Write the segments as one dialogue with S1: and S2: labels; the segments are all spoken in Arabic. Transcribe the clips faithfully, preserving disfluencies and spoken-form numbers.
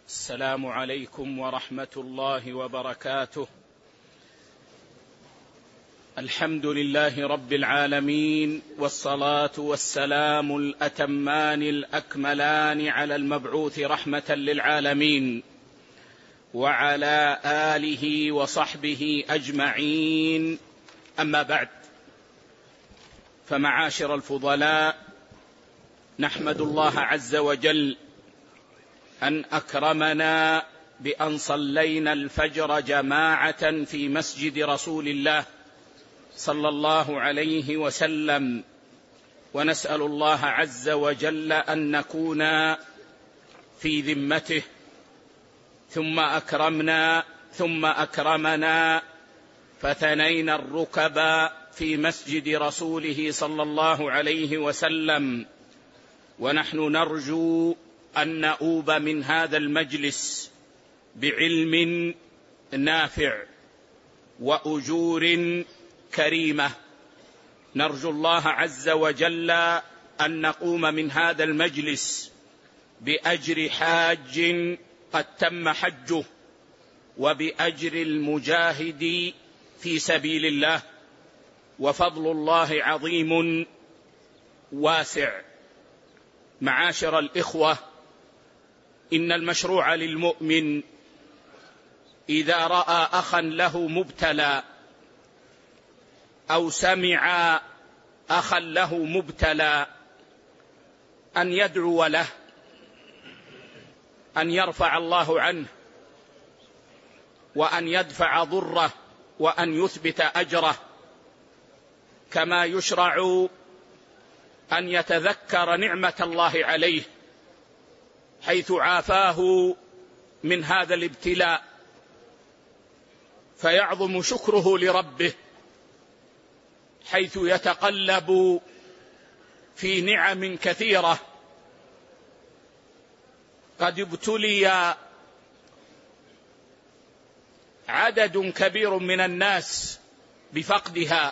S1: السلام عليكم ورحمة الله وبركاته. الحمد لله رب العالمين، والصلاة والسلام الأتمان الأكملان على المبعوث رحمة للعالمين وعلى آله وصحبه أجمعين. أما بعد، فمعاشر الفضلاء، نحمد الله عز وجل أن أكرمنا بأن صلينا الفجر جماعة في مسجد رسول الله صلى الله عليه وسلم، ونسأل الله عز وجل أن نكون في ذمته، ثم أكرمنا ثم أكرمنا فثنينا الركب في مسجد رسوله صلى الله عليه وسلم، ونحن نرجو أن نؤوب من هذا المجلس بعلم نافع وأجور كريمة. نرجو الله عز وجل أن نقوم من هذا المجلس بأجر حاج قد تم حجه، وبأجر المجاهد في سبيل الله، وفضل الله عظيم واسع. معاشر الإخوة، إن المشروع للمؤمن إذا رأى أخا له مبتلى أو سمع أخا له مبتلى أن يدعو له، أن يرفع الله عنه، وأن يدفع ضره، وأن يثبت أجره، كما يشرع أن يتذكر نعمة الله عليه حيث عافاه من هذا الابتلاء، فيعظم شكره لربه حيث يتقلب في نعم كثيرة. قد ابتلي عدد كبير من الناس بفقدها،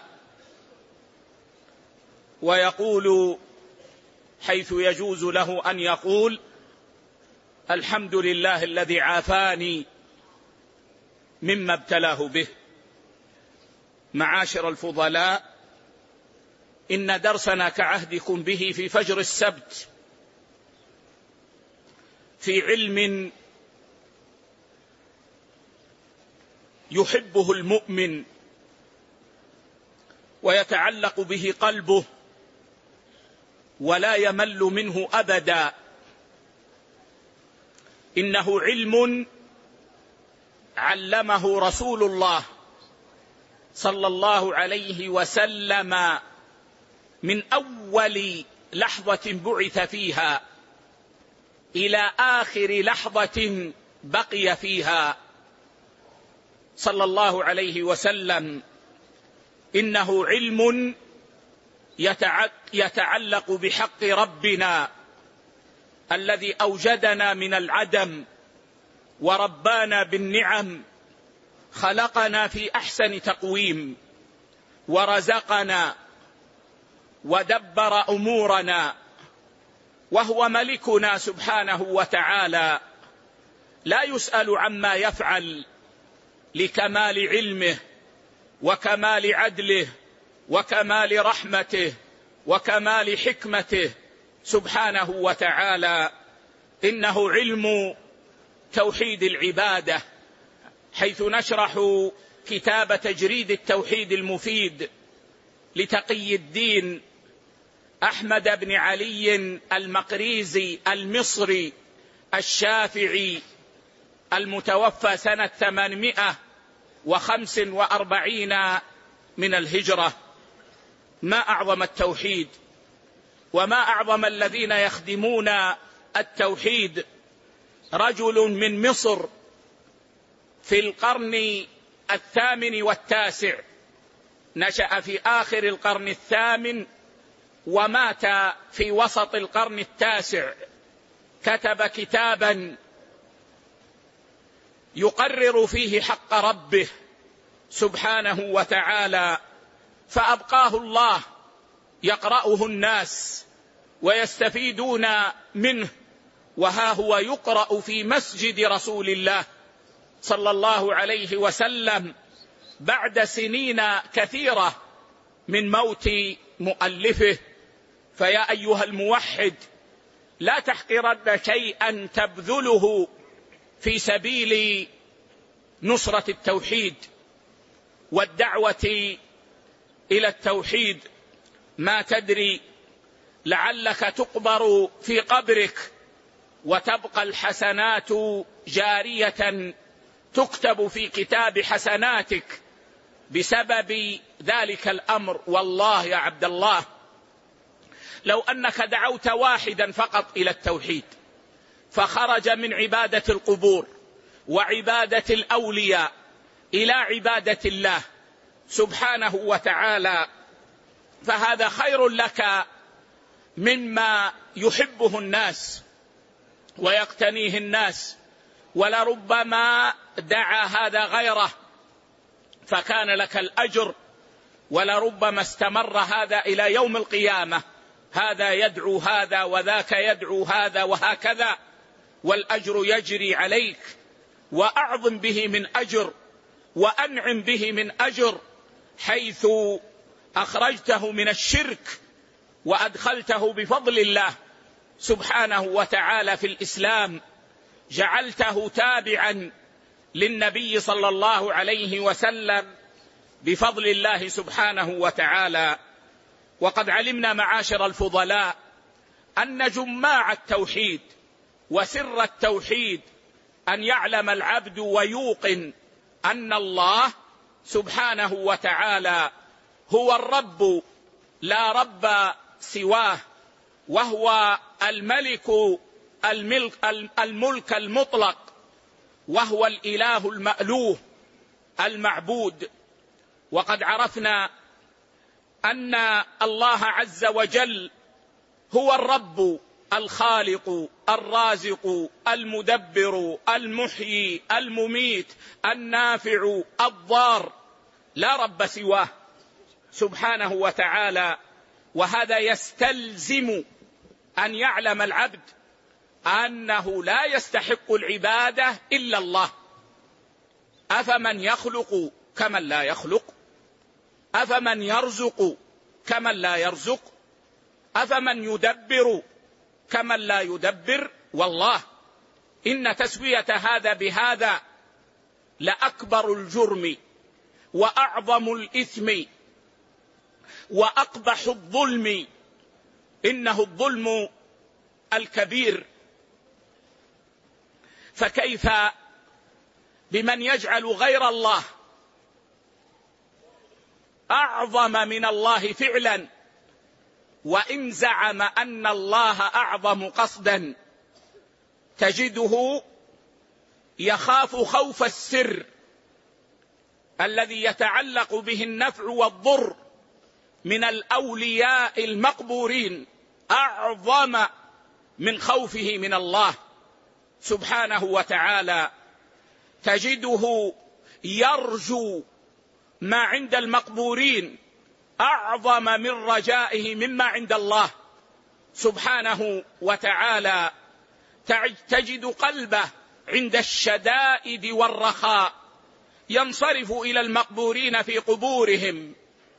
S1: ويقول حيث يجوز له أن يقول: الحمد لله الذي عافاني مما ابتلاه به. معاشر الفضلاء، إن درسنا كعهدكم به في فجر السبت في علم يحبه المؤمن ويتعلق به قلبه ولا يمل منه أبدا. إنه علم علمه رسول الله صلى الله عليه وسلم من أول لحظة بعث فيها إلى آخر لحظة بقي فيها صلى الله عليه وسلم. إنه علم يتعلق بحق ربنا الذي أوجدنا من العدم وربانا بالنعم، خلقنا في أحسن تقويم، ورزقنا ودبر أمورنا، وهو ملكنا سبحانه وتعالى، لا يسأل عما يفعل لكمال علمه وكمال عدله وكمال رحمته وكمال حكمته سبحانه وتعالى. إنه علم توحيد العبادة، حيث نشرح كتاب تجريد التوحيد المفيد لتقي الدين أحمد بن علي المقريزي المصري الشافعي المتوفى سنة ثمانمائة وخمس وأربعين من الهجرة. ما أعظم التوحيد، وما أعظم الذين يخدمون التوحيد. رجل من مصر في القرن الثامن والتاسع، نشأ في آخر القرن الثامن ومات في وسط القرن التاسع، كتب كتابا يقرر فيه حق ربه سبحانه وتعالى، فأبقاه الله يقرأه الناس ويستفيدون منه وها هو يقرأ في مسجد رسول الله صلى الله عليه وسلم بعد سنين كثيرة من موت مؤلفه. فيا أيها الموحد، لا تحقرن شيئا تبذله في سبيل نصرة التوحيد والدعوة إلى التوحيد. ما تدري، لعلك تقبر في قبرك وتبقى الحسنات جارية تكتب في كتاب حسناتك بسبب ذلك الأمر. والله يا عبد الله، لو أنك دعوت واحدا فقط إلى التوحيد فخرج من عبادة القبور وعبادة الأولياء إلى عبادة الله سبحانه وتعالى، فهذا خير لك مما يحبه الناس ويقتنيه الناس. ولربما دعا هذا غيره فكان لك الأجر، ولربما استمر هذا إلى يوم القيامة، هذا يدعو هذا وذاك يدعو هذا وهكذا، والأجر يجري عليك. وأعظم به من أجر وأنعم به من أجر، حيث أخرجته من الشرك وأدخلته بفضل الله سبحانه وتعالى في الإسلام، جعلته تابعا للنبي صلى الله عليه وسلم بفضل الله سبحانه وتعالى. وقد علمنا معاشر الفضلاء أن جماع التوحيد وسر التوحيد أن يعلم العبد ويوقن أن الله سبحانه وتعالى هو الرب لا رب سواه، وهو الملك الملك, الملك المطلق، وهو الإله المألوه المعبود. وقد عرفنا أن الله عز وجل هو الرب الخالق الرازق المدبر المحيي المميت النافع الضار، لا رب سواه سبحانه وتعالى. وهذا يستلزم أن يعلم العبد أنه لا يستحق العبادة إلا الله. أفمن يخلق كمن لا يخلق؟ أفمن يرزق كمن لا يرزق؟ أفمن يدبر كمن لا يدبر؟ والله إن تسوية هذا بهذا لأكبر الجرم وأعظم الإثم وأقبح الظلم، إنه الظلم الكبير. فكيف بمن يجعل غير الله أعظم من الله فعلا، وإن زعم أن الله أعظم قصدا تجده يخاف خوف السر الذي يتعلق به النفع والضر من الأولياء المقبورين أعظم من خوفه من الله سبحانه وتعالى. تجده يرجو ما عند المقبورين أعظم من رجائه مما عند الله سبحانه وتعالى. تجد قلبه عند الشدائد والرخاء ينصرف إلى المقبورين في قبورهم،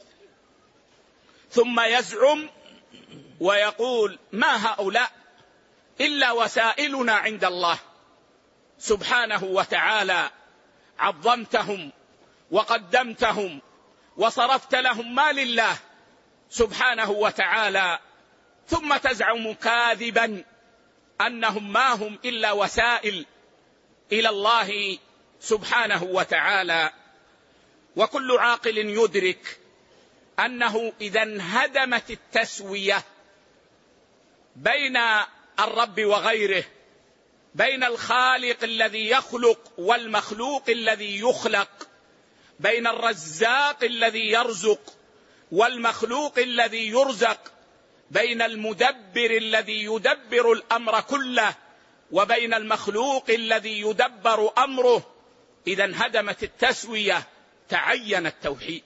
S1: ثم يزعم ويقول: ما هؤلاء إلا وسائلنا عند الله سبحانه وتعالى، عظمتهم وقدمتهم وصرفت لهم ما لله سبحانه وتعالى، ثم تزعم كاذبا أنهم ما هم إلا وسائل إلى الله سبحانه وتعالى. وكل عاقل يدرك أنه إذا انهدمت التسوية بين الرب وغيره، بين الخالق الذي يخلق والمخلوق الذي يخلق، بين الرزاق الذي يرزق والمخلوق الذي يرزق، بين المدبر الذي يدبر الأمر كله وبين المخلوق الذي يدبر أمره، إذا انهدمت التسوية تعين التوحيد.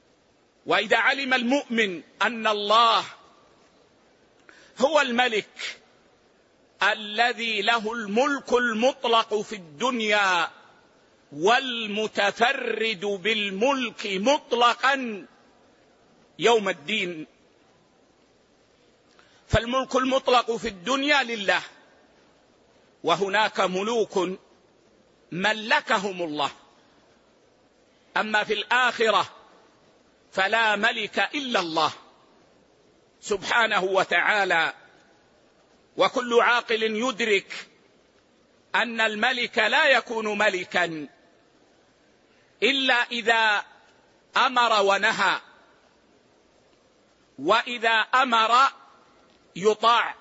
S1: وإذا علم المؤمن أن الله هو الملك الذي له الملك المطلق في الدنيا والمتفرد بالملك مطلقا يوم الدين. فالملك المطلق في الدنيا لله، وهناك ملوك ملكهم الله، أما في الآخرة فلا ملك إلا الله سبحانه وتعالى. وكل عاقل يدرك أن الملك لا يكون ملكا إلا إذا أمر ونهى، وإذا أمر يطاع،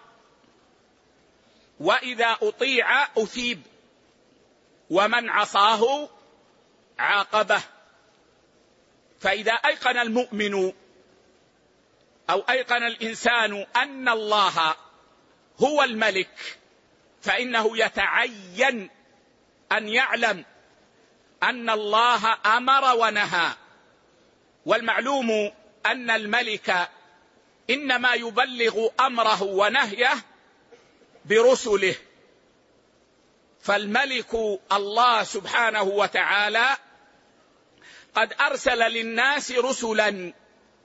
S1: وإذا أطيع أثيب، ومن عصاه عاقبه. فإذا أيقن المؤمن أو أيقن الإنسان أن الله هو الملك، فإنه يتعين أن يعلم أن الله أمر ونهى. والمعلوم أن الملك إنما يبلغ أمره ونهيه برسله، فالملك الله سبحانه وتعالى قد أرسل للناس رسلا،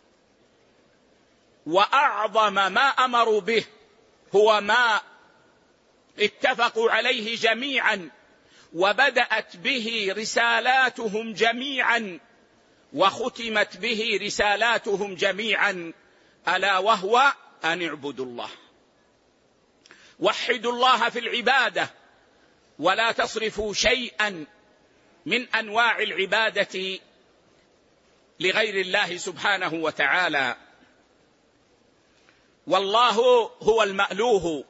S1: وأعظم ما أمروا به هو ما اتفقوا عليه جميعا وبدأت به رسالاتهم جميعا وختمت به رسالاتهم جميعا، ألا وهو أن اعبدوا الله، وحدوا الله في العبادة، ولا تصرفوا شيئا من أنواع العبادة لغير الله سبحانه وتعالى. والله هو المألوه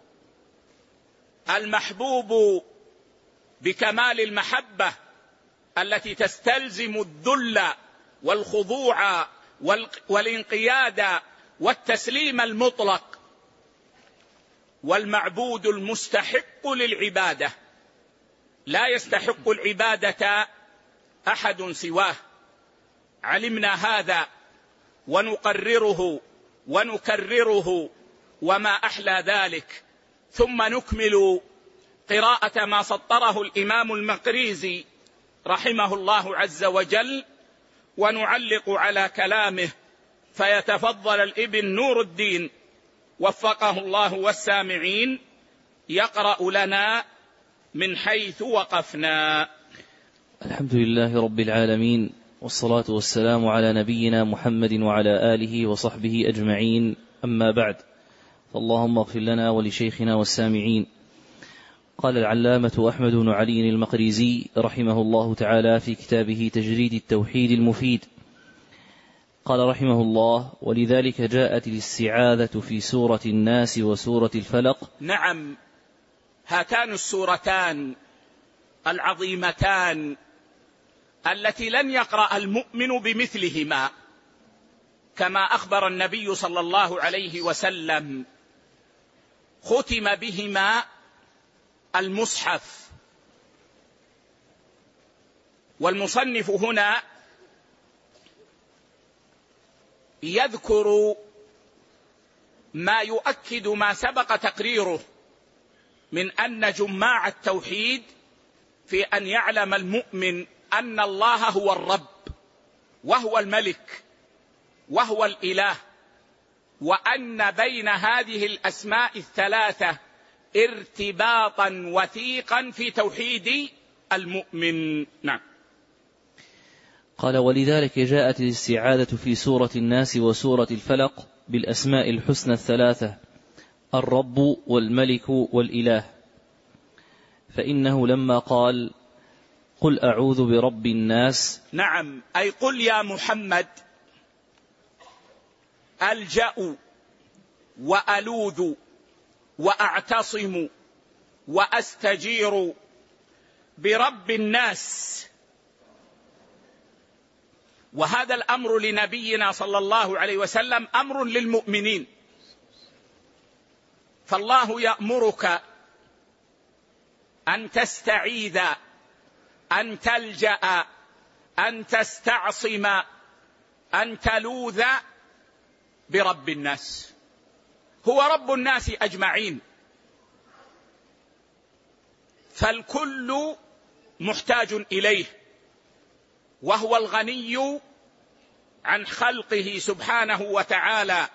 S1: المحبوب بكمال المحبة التي تستلزم الذل والخضوع والانقياد والتسليم المطلق، والمعبود المستحق للعبادة، لا يستحق العبادة أحد سواه. علمنا هذا ونقرره ونكرره، وما أحلى ذلك. ثم نكمل قراءة ما سطره الإمام المقريزي رحمه الله عز وجل، ونعلق على كلامه، فيتفضل الابن نور الدين وفقه الله والسامعين يقرأ لنا من حيث وقفنا.
S2: الحمد لله رب العالمين، والصلاة والسلام على نبينا محمد وعلى آله وصحبه أجمعين، أما بعد، فاللهم اغفر لنا ولشيخنا والسامعين. قال العلامة أحمد بن علي المقريزي رحمه الله تعالى في كتابه تجريد التوحيد المفيد، قال رحمه الله: ولذلك جاءت الاستعاذة في سورة الناس وسورة الفلق.
S1: نعم، هاتان السورتان العظيمتان التي لن يقرأ المؤمن بمثلهما، كما أخبر النبي صلى الله عليه وسلم، ختم بهما المصحف. والمصنف هنا يذكر ما يؤكد ما سبق تقريره من أن جماع التوحيد في أن يعلم المؤمن أن الله هو الرب وهو الملك وهو الإله، وأن بين هذه الأسماء الثلاثة ارتباطا وثيقا في توحيد المؤمن. نعم.
S2: قال: ولذلك جاءت الاستعاذة في سورة الناس وسورة الفلق بالأسماء الحسنى الثلاثة: الرب والملك والإله. فإنه لما قال: قل أعوذ برب الناس،
S1: نعم، أي قل يا محمد ألجأ وألوذ وأعتصم وأستجير برب الناس. وهذا الأمر لنبينا صلى الله عليه وسلم أمر للمؤمنين، فالله يأمرك أن تستعيذ، أن تلجأ، أن تستعصم، أن تلوذ برب الناس. هو رب الناس أجمعين، فالكل محتاج إليه، وهو الغني عن خلقه سبحانه وتعالى.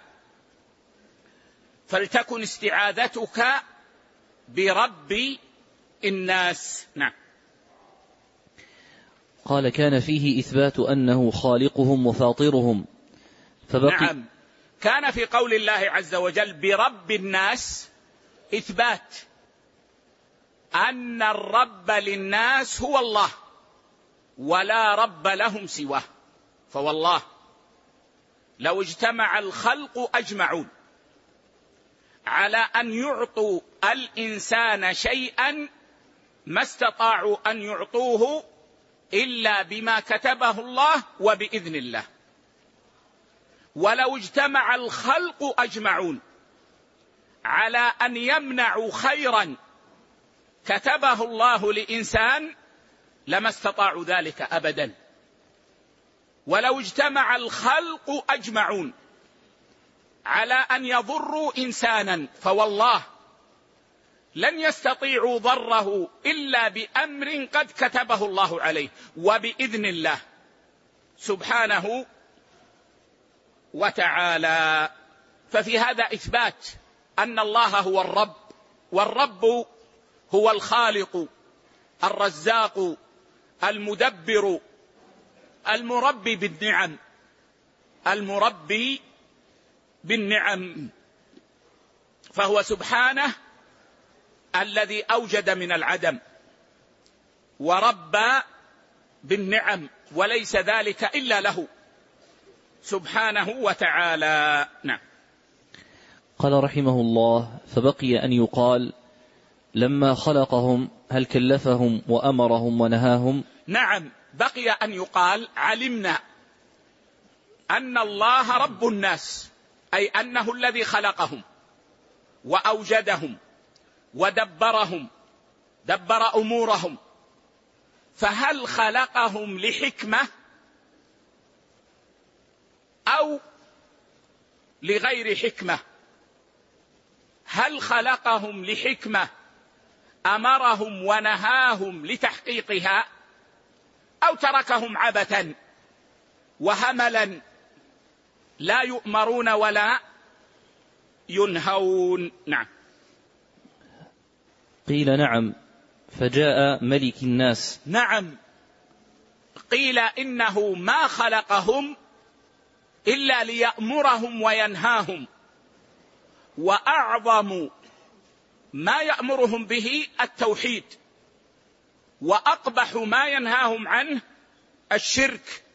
S1: فلتكن استعاذتك برب الناس. نعم.
S2: قال: كان فيه إثبات أنه خالقهم وفاطرهم فبقي.
S1: نعم، كان في قول الله عز وجل برب الناس إثبات أن الرب للناس هو الله، ولا رب لهم سواه. فوالله لو اجتمع الخلق أجمعون على أن يعطوا الإنسان شيئا ما استطاعوا أن يعطوه إلا بما كتبه الله وبإذن الله. ولو اجتمع الخلق أجمعون على أن يمنعوا خيرا كتبه الله لإنسان لما استطاعوا ذلك أبدا. ولو اجتمع الخلق أجمعون على أن يضروا إنسانا فوالله لن يستطيعوا ضره إلا بأمر قد كتبه الله عليه وبإذن الله سبحانه وتعالى. ففي هذا إثبات أن الله هو الرب، والرب هو الخالق الرزاق المدبر المربي بالنعم المربي بالنعم. فهو سبحانه الذي أوجد من العدم وربى بالنعم، وليس ذلك إلا له سبحانه وتعالى. نعم.
S2: قال رحمه الله: فبقي أن يقال لما خلقهم هل كلفهم وأمرهم ونهاهم؟
S1: نعم، بقي أن يقال علمنا أن الله رب الناس، أي أنه الذي خلقهم وأوجدهم ودبرهم دبر أمورهم. فهل خلقهم لحكمة أو لغير حكمة؟ هل خلقهم لحكمة أمرهم ونهاهم لتحقيقها، أو تركهم عبثا وهملا لا يؤمرون ولا ينهون؟ نعم.
S2: قيل: نعم، فجاء ملك الناس.
S1: نعم، قيل إنه ما خلقهم إلا ليأمرهم وينهاهم، وأعظم ما يأمرهم به التوحيد، وأقبح ما ينهاهم عنه الشرك.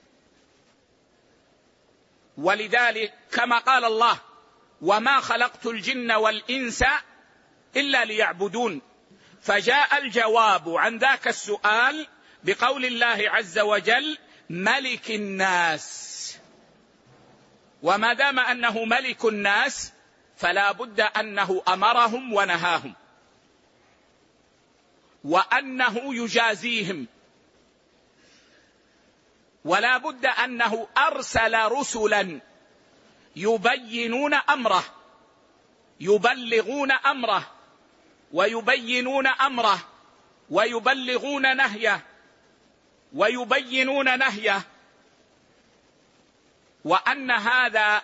S1: ولذلك كما قال الله: وما خلقت الجن والإنس إلا ليعبدون. فجاء الجواب عن ذاك السؤال بقول الله عز وجل: ملك الناس. وما دام أنه ملك الناس فلا بد أنه أمرهم ونهاهم، وأنه يجازيهم، ولا بد أنه أرسل رسلا يبينون أمره يبلغون أمره ويبينون أمره ويبلغون نهيه ويبينون نهيه. وأن هذا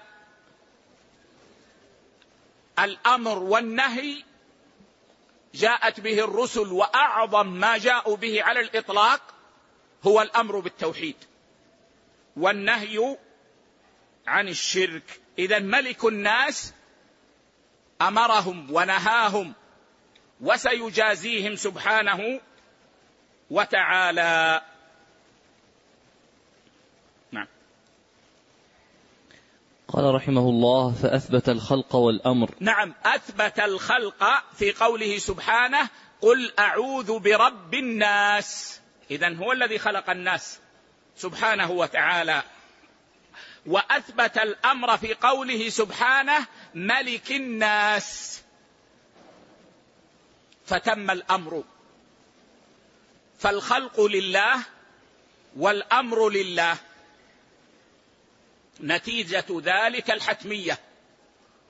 S1: الأمر والنهي جاءت به الرسل، وأعظم ما جاءوا به على الإطلاق هو الأمر بالتوحيد والنهي عن الشرك. إذن ملك الناس أمرهم ونهاهم، وسيجازيهم سبحانه وتعالى. نعم.
S2: قال رحمه الله: فأثبت الخلق والأمر.
S1: نعم، أثبت الخلق في قوله سبحانه: قل أعوذ برب الناس. إذن هو الذي خلق الناس سبحانه وتعالى. وأثبت الأمر في قوله سبحانه: ملك الناس. فتم الأمر، فالخلق لله والأمر لله، نتيجة ذلك الحتمية،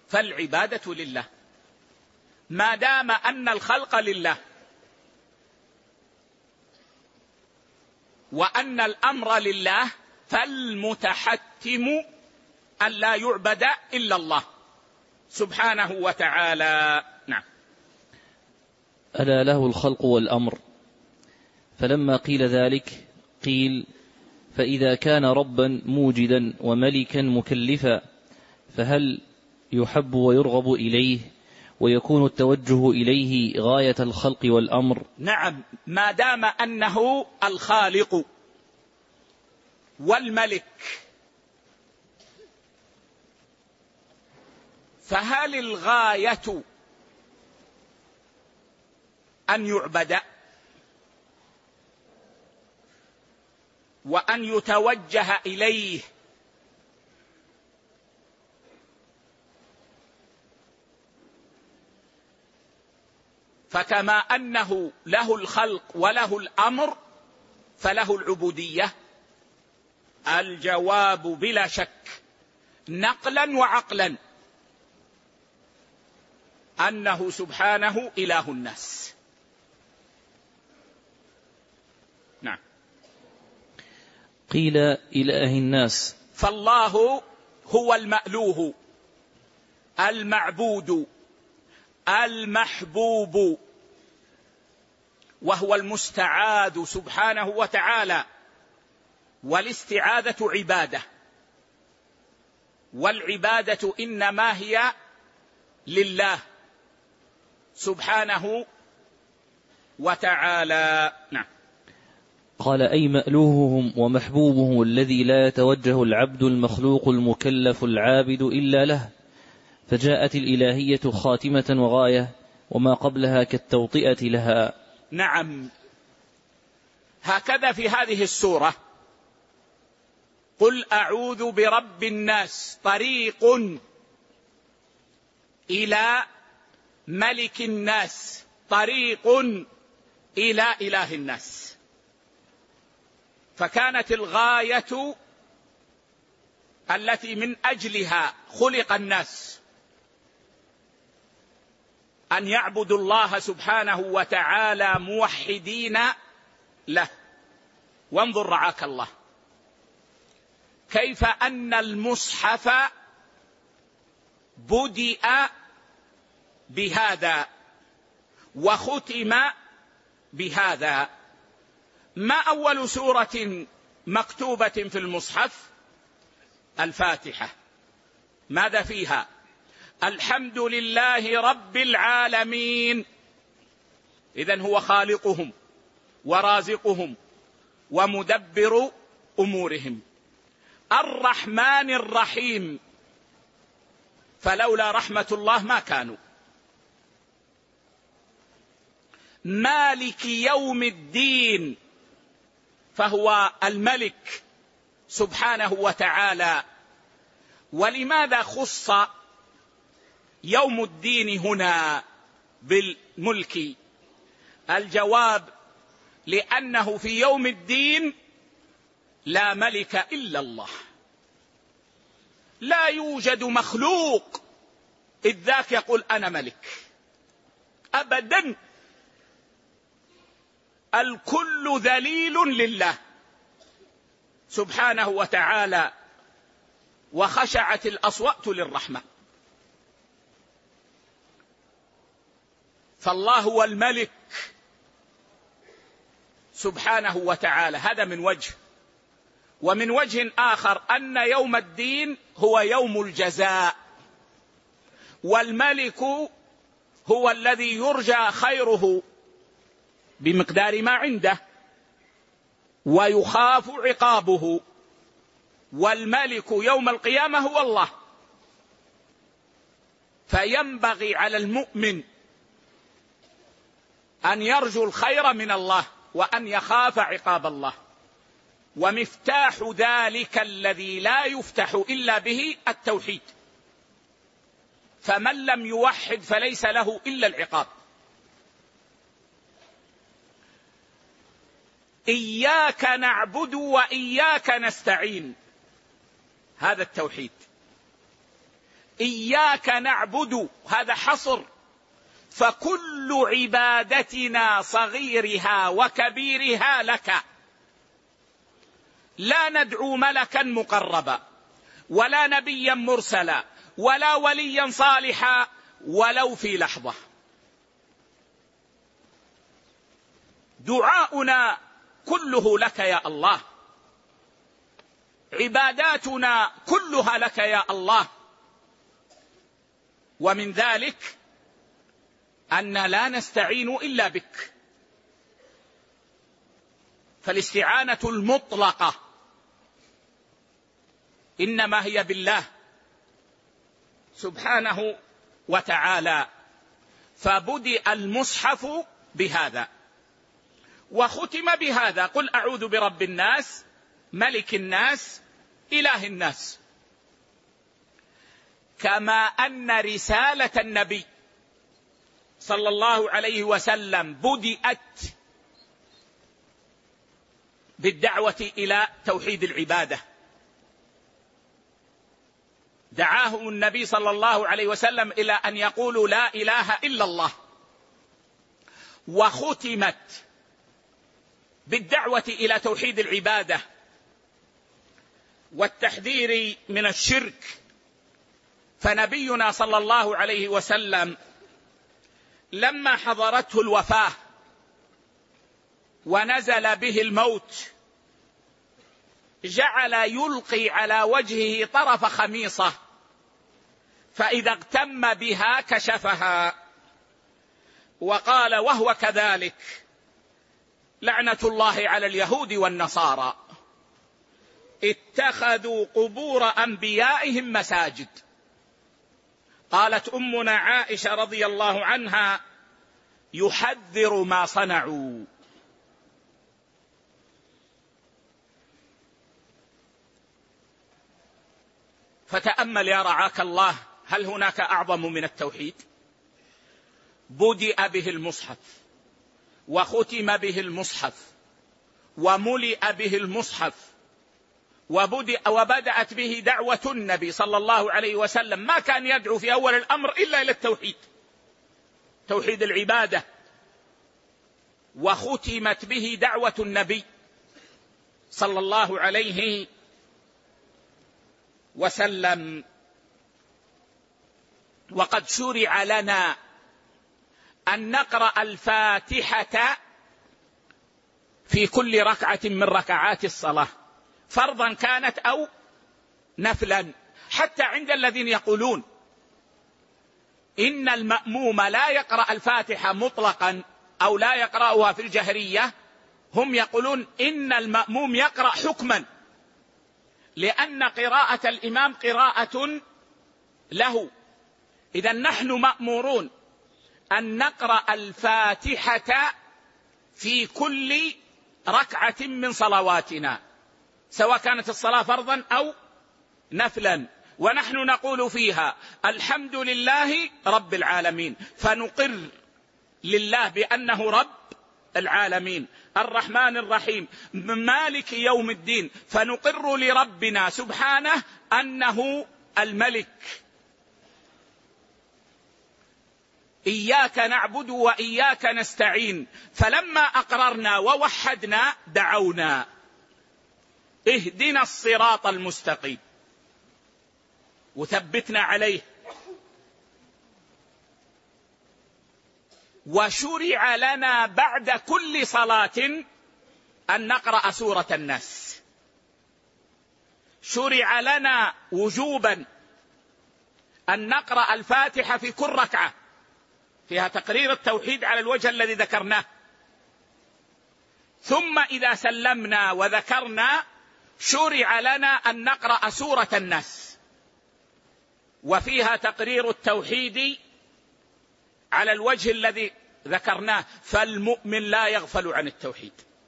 S1: فالعبادة لله. ما دام أن الخلق لله وأن الأمر لله، فالمتحتم أن لا يعبد إلا الله سبحانه وتعالى. نعم.
S2: ألا له الخلق والأمر. فلما قيل ذلك قيل: فإذا كان ربا موجدا وملكا مكلفا فهل يحب ويرغب إليه ويكون التوجه إليه غاية الخلق والأمر؟
S1: نعم، ما دام أنه الخالق والملك، فهل الغاية أن يعبد وأن يتوجه إليه؟ فكما أنه له الخلق وله الأمر فله العبودية. الجواب بلا شك نقلا وعقلا أنه سبحانه إله الناس. نعم.
S2: قيل: إله الناس.
S1: فالله هو المألوه المعبود المحبوب، وهو المستعاذ سبحانه وتعالى، والاستعاذة عبادة، والعبادة إنما هي لله سبحانه وتعالى. نعم.
S2: قال: أي مألوههم ومحبوبهم الذي لا يتوجه العبد المخلوق المكلف العابد إلا له، فجاءت الإلهية خاتمة وغاية، وما قبلها كالتوطئة لها.
S1: نعم، هكذا في هذه السورة: قل أعوذ برب الناس، طريق إلى ملك الناس، طريق إلى إله الناس. فكانت الغاية التي من أجلها خلق الناس أن يعبدوا الله سبحانه وتعالى موحدين له. وانظر رعاك الله كيف أن المصحف بدأ بهذا وختم بهذا. ما أول سورة مكتوبة في المصحف؟ الفاتحة. ماذا فيها؟ الحمد لله رب العالمين. إذن هو خالقهم ورازقهم ومدبر أمورهم. الرحمن الرحيم، فلولا رحمة الله ما كانوا. مالك يوم الدين، فهو الملك سبحانه وتعالى. ولماذا خص يوم الدين هنا بالملك؟ الجواب: لأنه في يوم الدين لا ملك إلا الله، لا يوجد مخلوق إذ ذاك يقول أنا ملك أبدا، الكل ذليل لله سبحانه وتعالى، وخشعت الأصوات للرحمن. فالله هو الملك سبحانه وتعالى، هذا من وجه. ومن وجه آخر أن يوم الدين هو يوم الجزاء، والملك هو الذي يرجى خيره بمقدار ما عنده ويخاف عقابه، والملك يوم القيامة هو الله. فينبغي على المؤمن أن يرجو الخير من الله وأن يخاف عقاب الله. ومفتاح ذلك الذي لا يفتح إلا به التوحيد، فمن لم يوحد فليس له إلا العقاب. إياك نعبد وإياك نستعين، هذا التوحيد. إياك نعبد هذا حصر، فكل عبادتنا صغيرها وكبيرها لك، لا ندعو ملكا مقربا ولا نبيا مرسلا ولا وليا صالحا ولو في لحظة. دعاؤنا كله لك يا الله، عباداتنا كلها لك يا الله. ومن ذلك أن لا نستعين إلا بك، فالاستعانة المطلقة إنما هي بالله سبحانه وتعالى. فبدأ المصحف بهذا وختم بهذا: قل أعوذ برب الناس ملك الناس إله الناس. كما أن رسالة النبي صلى الله عليه وسلم بدأت بالدعوة إلى توحيد العبادة، دعاهم النبي صلى الله عليه وسلم إلى أن يقولوا لا إله إلا الله، وختمت بالدعوة إلى توحيد العبادة والتحذير من الشرك. فنبينا صلى الله عليه وسلم لما حضرته الوفاة ونزل به الموت جعل يلقي على وجهه طرف خميصة، فإذا اغتم بها كشفها، وقال وهو كذلك لعنة الله على اليهود والنصارى اتخذوا قبور أنبيائهم مساجد. قالت أمنا عائشة رضي الله عنها: يحذر ما صنعوا. فتأمل يا رعاك الله، هل هناك أعظم من التوحيد؟ بدأ به المصحف وختم به المصحف وملئ به المصحف وبدأ وبدأت به دعوة النبي صلى الله عليه وسلم. ما كان يدعو في أول الأمر إلا إلى التوحيد، توحيد العبادة، وختمت به دعوة النبي صلى الله عليه وسلم. وقد شرع لنا أن نقرأ الفاتحة في كل ركعة من ركعات الصلاة، فرضا كانت أو نفلا، حتى عند الذين يقولون إن المأموم لا يقرأ الفاتحة مطلقا أو لا يقرأها في الجهرية، هم يقولون إن المأموم يقرأ حكما، لأن قراءة الإمام قراءة له. إذن نحن مأمورون أن نقرأ الفاتحة في كل ركعة من صلواتنا، سواء كانت الصلاة فرضا أو نفلا، ونحن نقول فيها الحمد لله رب العالمين، فنقر لله بأنه رب العالمين، الرحمن الرحيم، مالك يوم الدين، فنقر لربنا سبحانه أنه الملك. إياك نعبد وإياك نستعين، فلما أقررنا ووحدنا دعونا اهدنا الصراط المستقيم وثبتنا عليه. وشرع لنا بعد كل صلاة أن نقرأ سورة الناس، شرع لنا وجوبا أن نقرأ الفاتحة في كل ركعة، فيها تقرير التوحيد على الوجه الذي ذكرناه. ثم إذا سلمنا وذكرنا شرع لنا أن نقرأ سورة الناس، وفيها تقرير التوحيد على الوجه الذي ذكرناه. فالمؤمن لا يغفل عن التوحيد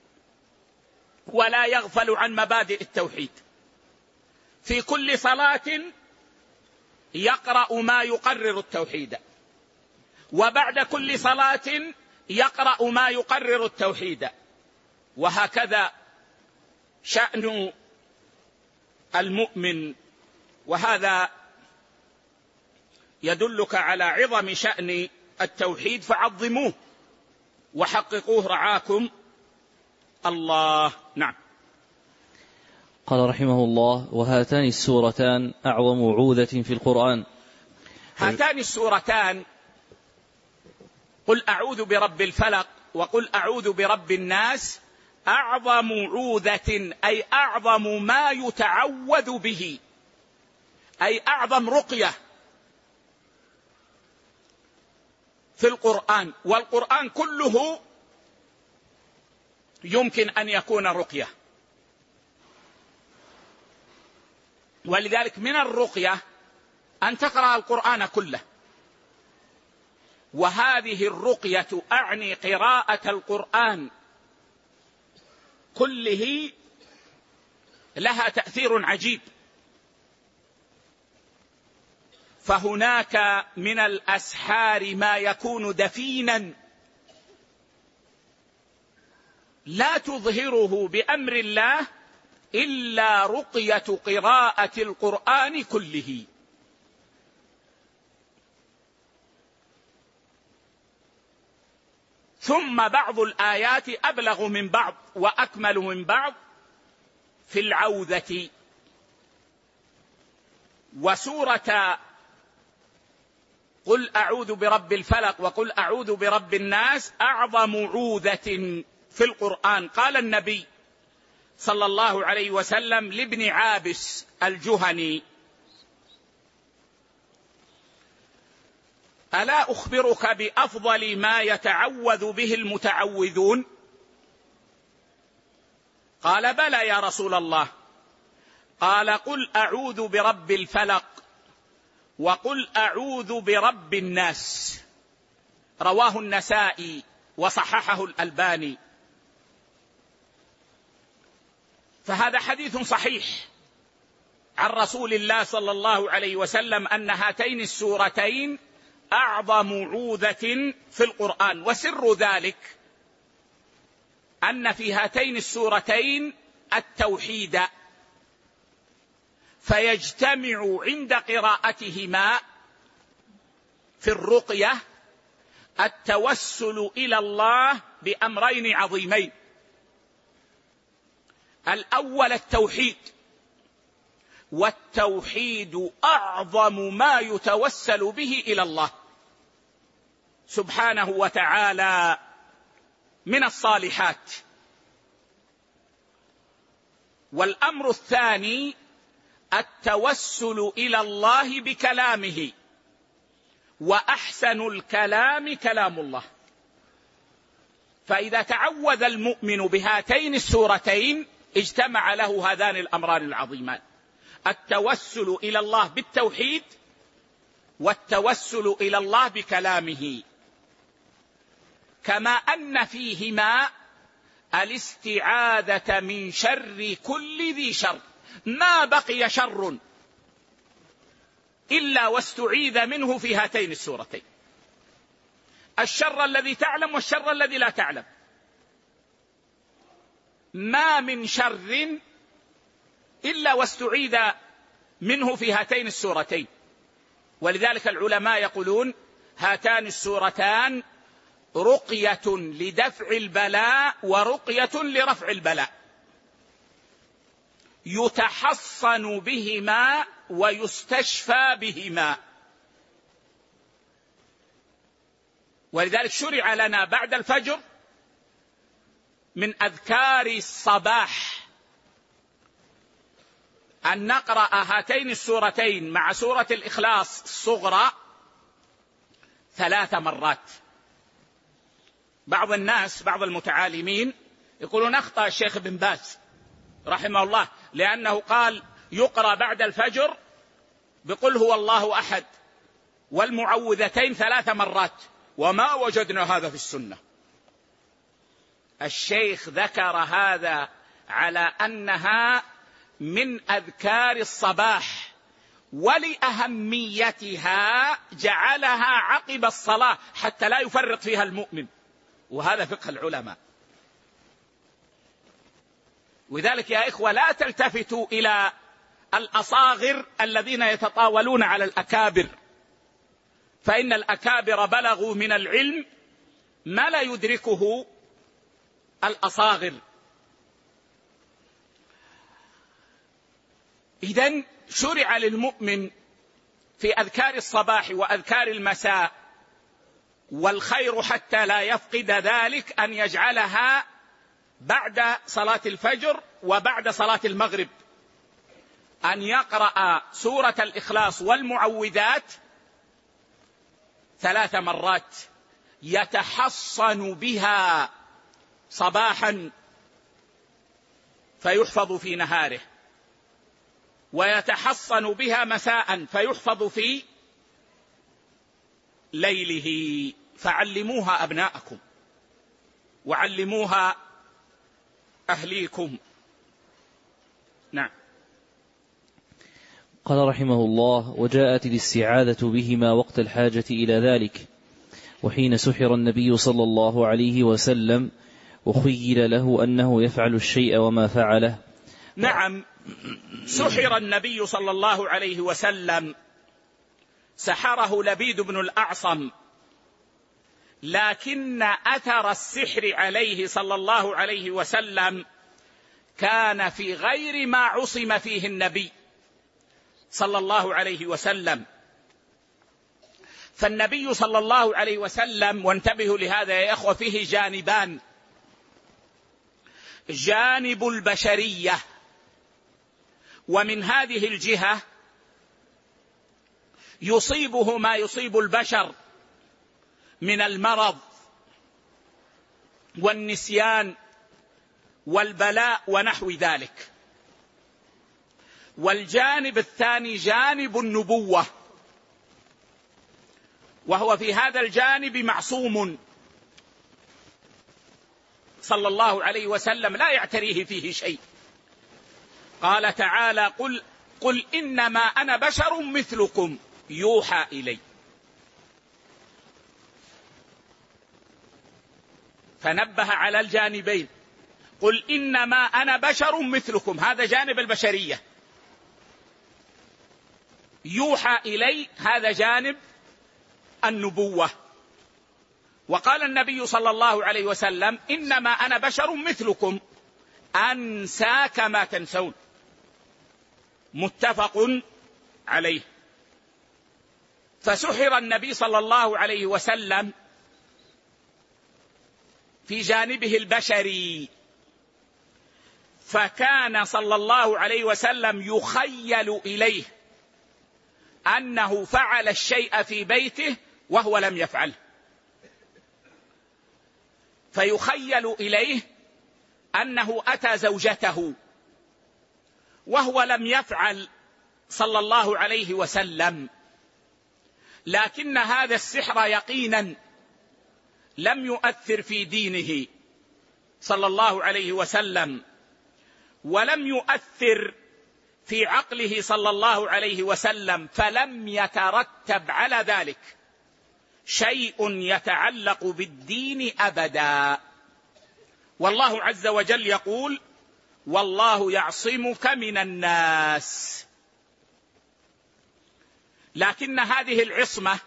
S1: ولا يغفل عن مبادئ التوحيد. في كل صلاة يقرأ ما يقرر التوحيد، وبعد كل صلاة يقرأ ما يقرر التوحيد، وهكذا شأن المؤمن. وهذا يدلك على عظم شأن التوحيد، فعظموه وحققوه رعاكم الله. نعم.
S2: قال رحمه الله: وهاتان السورتان أعظم عوذة في القرآن.
S1: هاتان السورتان قل أعوذ برب الفلق وقل أعوذ برب الناس أعظم عوذة، أي أعظم ما يتعوذ به، أي أعظم رقية في القرآن. والقرآن كله يمكن أن يكون رقية، ولذلك من الرقية أن تقرأ القرآن كله. وهذه الرقية أعني قراءة القرآن كله لها تأثير عجيب. فهناك من الأسحار ما يكون دفينا لا تظهره بأمر الله إلا رقية قراءة القرآن كله. ثم بعض الآيات أبلغ من بعض وأكمل من بعض في العوذة. وسورة قل أعوذ برب الفلق وقل أعوذ برب الناس أعظم عوذة في القرآن. قال النبي صلى الله عليه وسلم لابن عابس الجهني: ألا أخبرك بأفضل ما يتعوذ به المتعوذون؟ قال: بلى يا رسول الله. قال: قل أعوذ برب الفلق وقل أعوذ برب الناس. رواه النسائي وصححه الألباني. فهذا حديث صحيح عن رسول الله صلى الله عليه وسلم أن هاتين السورتين أعظم عوذة في القرآن. وسر ذلك أن في هاتين السورتين التوحيد، فيجتمع عند قراءتهما في الرقية التوسل إلى الله بأمرين عظيمين: الأول التوحيد، والتوحيد أعظم ما يتوسل به إلى الله سبحانه وتعالى من الصالحات. والأمر الثاني التوسل إلى الله بكلامه، وأحسن الكلام كلام الله. فإذا تعوذ المؤمن بهاتين السورتين اجتمع له هذان الأمران العظيمان: التوسل إلى الله بالتوحيد، والتوسل إلى الله بكلامه. كما أن فيهما الاستعاذة من شر كل ذي شر. ما بقي شر إلا واستعيذ منه في هاتين السورتين: الشر الذي تعلم والشر الذي لا تعلم. ما من شر إلا واستعيذ منه في هاتين السورتين. ولذلك العلماء يقولون هاتان السورتان رقية لدفع البلاء ورقية لرفع البلاء، يتحصن بهما ويستشفى بهما. ولذلك شرع لنا بعد الفجر من أذكار الصباح أن نقرأ هاتين السورتين مع سورة الإخلاص الصغرى ثلاث مرات. بعض الناس بعض المتعالمين يقولون أخطأ الشيخ بن باز رحمه الله، لأنه قال يقرأ بعد الفجر بقل هو الله أحد والمعوذتين ثلاث مرات، وما وجدنا هذا في السنة. الشيخ ذكر هذا على أنها من أذكار الصباح، ولأهميتها جعلها عقب الصلاة حتى لا يفرط فيها المؤمن، وهذا فقه العلماء. وذلك يا إخوة لا تلتفتوا إلى الأصاغر الذين يتطاولون على الأكابر، فإن الأكابر بلغوا من العلم ما لا يدركه الأصاغر. إذن شرع للمؤمن في أذكار الصباح وأذكار المساء، والخير حتى لا يفقد ذلك أن يجعلها بعد صلاة الفجر وبعد صلاة المغرب، أن يقرأ سورة الإخلاص والمعوذات ثلاث مرات يتحصن بها صباحا فيحفظ في نهاره، ويتحصن بها مساء فيحفظ في ليله. فعلموها أبناءكم وعلموها أهليكم. نعم.
S2: قال رحمه الله: وجاءت الاستعاذة بهما وقت الحاجة إلى ذلك، وحين سحر النبي صلى الله عليه وسلم وخيل له أنه يفعل الشيء وما فعله.
S1: نعم، سحر النبي صلى الله عليه وسلم، سحره لبيد بن الأعصم، لكن أثر السحر عليه صلى الله عليه وسلم كان في غير ما عصم فيه النبي صلى الله عليه وسلم. فالنبي صلى الله عليه وسلم، وانتبهوا لهذا يا إخوة، فيه جانبان: جانب البشرية، ومن هذه الجهة يصيبه ما يصيب البشر من المرض والنسيان والبلاء ونحو ذلك. والجانب الثاني جانب النبوة، وهو في هذا الجانب معصوم صلى الله عليه وسلم، لا يعتريه فيه شيء. قال تعالى: قل, قل إنما أنا بشر مثلكم يوحى إلي. فنبه على الجانبين: قل إنما أنا بشر مثلكم، هذا جانب البشرية، يوحى إلي، هذا جانب النبوة. وقال النبي صلى الله عليه وسلم: إنما أنا بشر مثلكم أنسى كما تنسون، متفق عليه. فسحر النبي صلى الله عليه وسلم في جانبه البشري، فكان صلى الله عليه وسلم يخيل إليه أنه فعل الشيء في بيته وهو لم يفعله، فيخيل إليه أنه أتى زوجته وهو لم يفعل صلى الله عليه وسلم، لكن هذا السحر يقينا لم يؤثر في دينه صلى الله عليه وسلم، ولم يؤثر في عقله صلى الله عليه وسلم، فلم يترتب على ذلك شيء يتعلق بالدين أبدا. والله عز وجل يقول: والله يعصمك من الناس. لكن هذه العصمة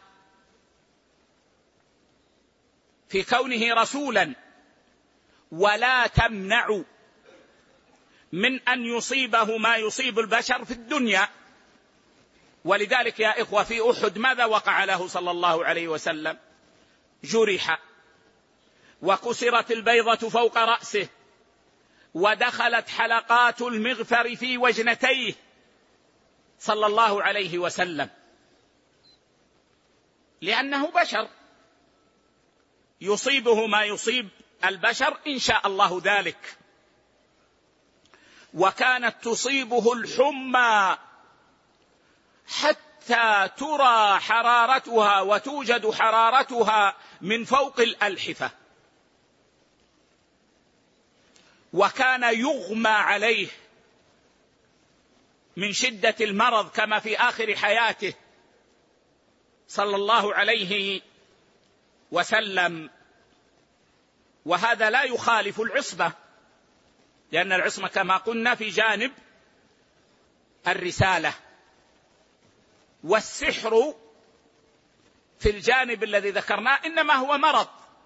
S1: في كونه رسولا ولا تمنع من أن يصيبه ما يصيب البشر في الدنيا. ولذلك يا إخوة في أحد ماذا وقع له صلى الله عليه وسلم؟ جرح، وكسرت البيضة فوق رأسه، ودخلت حلقات المغفر في وجنتيه صلى الله عليه وسلم، لأنه بشر يصيبه ما يصيب البشر إن شاء الله ذلك. وكانت تصيبه الحمى حتى ترى حرارتها وتوجد حرارتها من فوق الألحفة، وكان يغمى عليه من شدة المرض كما في آخر حياته صلى الله عليه وسلم. وهذا لا يخالف العصمة، لأن العصمة كما قلنا في جانب الرسالة، والسحر في الجانب الذي ذكرناه إنما هو مرض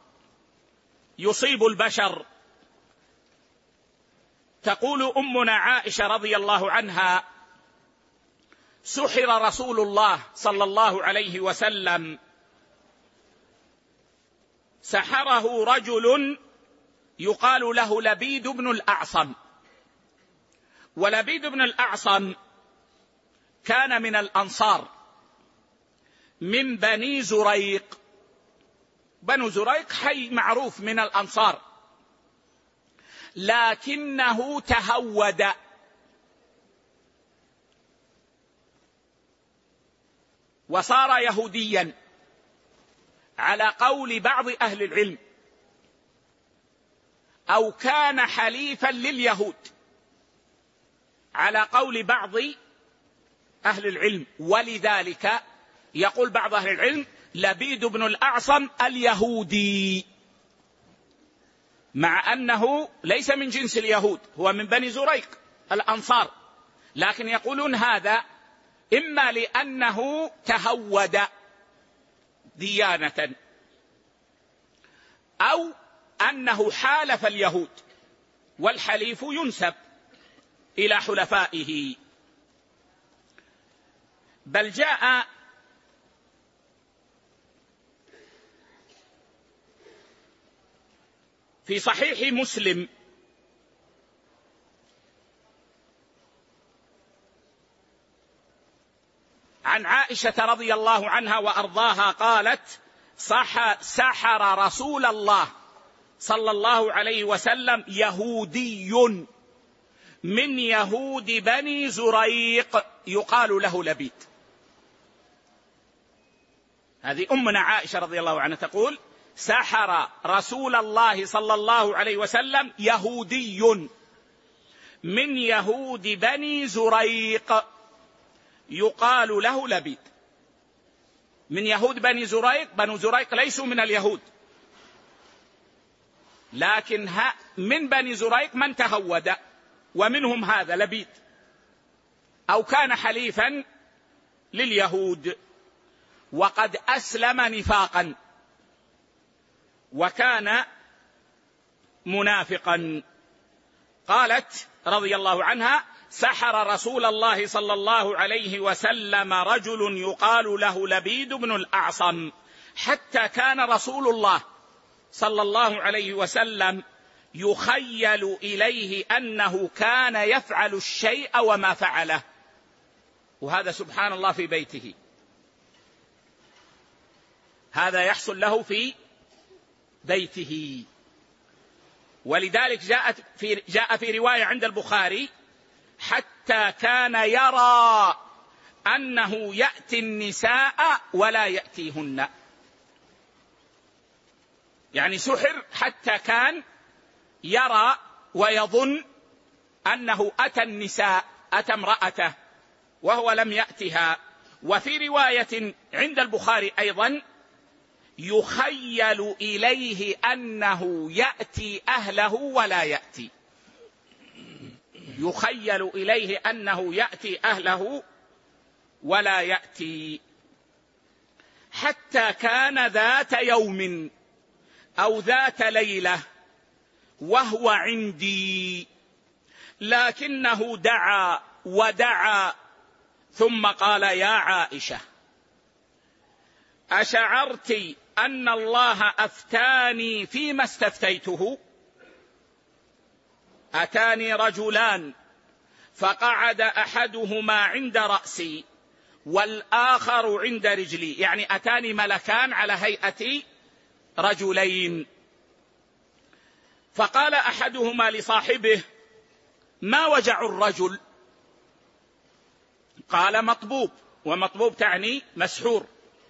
S1: يصيب البشر. تقول أمنا عائشة رضي الله عنها: سحر رسول الله صلى الله عليه وسلم، سحره رجل يقال له لبيد بن الأعصم. ولبيد بن الأعصم كان من الأنصار من بني زريق. بنو زريق حي معروف من الأنصار، لكنه تهود وصار يهوديا على قول بعض أهل العلم، أو كان حليفا لليهود على قول بعض أهل العلم. ولذلك يقول بعض أهل العلم لبيد بن الأعصم اليهودي، مع أنه ليس من جنس اليهود، هو من بني زريق الأنصار، لكن يقولون هذا إما لأنه تهود ديانة، أو أنه حالف اليهود، والحليف ينسب إلى حلفائه. بل جاء في صحيح مسلم عن عائشة رضي الله عنها وأرضاها قالت: صح سحر رسول الله صلى الله عليه وسلم يهودي من يهود بني زريق يقال له لبيد. هذه أمنا عائشة رضي الله عنها تقول: سحر رسول الله صلى الله عليه وسلم يهودي من يهود بني زريق يقال له لبيد. من يهود بني زريق، بنو زريق ليسوا من اليهود، لكن من بني زريق من تهود، ومنهم هذا لبيد، أو كان حليفا لليهود وقد أسلم نفاقا وكان منافقا. قالت رضي الله عنها: سحر رسول الله صلى الله عليه وسلم رجل يقال له لبيد بن الأعصم، حتى كان رسول الله صلى الله عليه وسلم يخيل إليه أنه كان يفعل الشيء وما فعله. وهذا سبحان الله في بيته، هذا يحصل له في بيته. ولذلك جاءت في جاء في رواية عند البخاري: حتى كان يرى أنه يأتي النساء ولا يأتيهن. يعني سحر حتى كان يرى ويظن أنه أتى النساء، أتى امرأته وهو لم يأتها. وفي رواية عند البخاري أيضا: يخيل إليه أنه يأتي أهله ولا يأتي. يخيل إليه أنه يأتي أهله ولا يأتي. حتى كان ذات يوم أو ذات ليلة وهو عندي، لكنه دعا ودعا ثم قال: يا عائشة، أشعرت أن الله أفتاني فيما استفتيته؟ أتاني رجلان فقعد أحدهما عند رأسي والآخر عند رجلي، يعني أتاني ملكان على هيئة رجلين. فقال أحدهما لصاحبه: ما وجع الرجل؟ قال: مطبوب، ومطبوب تعني مسحور.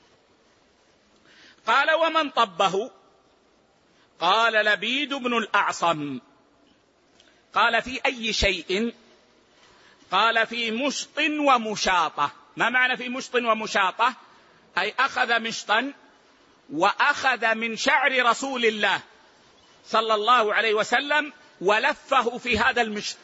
S1: قال: ومن طبه؟ قال: لبيد بن الأعصم. قال: في أي شيء؟ قال: في مشط ومشاطة. ما معنى في مشط ومشاطة؟ أي أخذ مشطا وأخذ من شعر رسول الله صلى الله عليه وسلم ولفه في هذا المشط.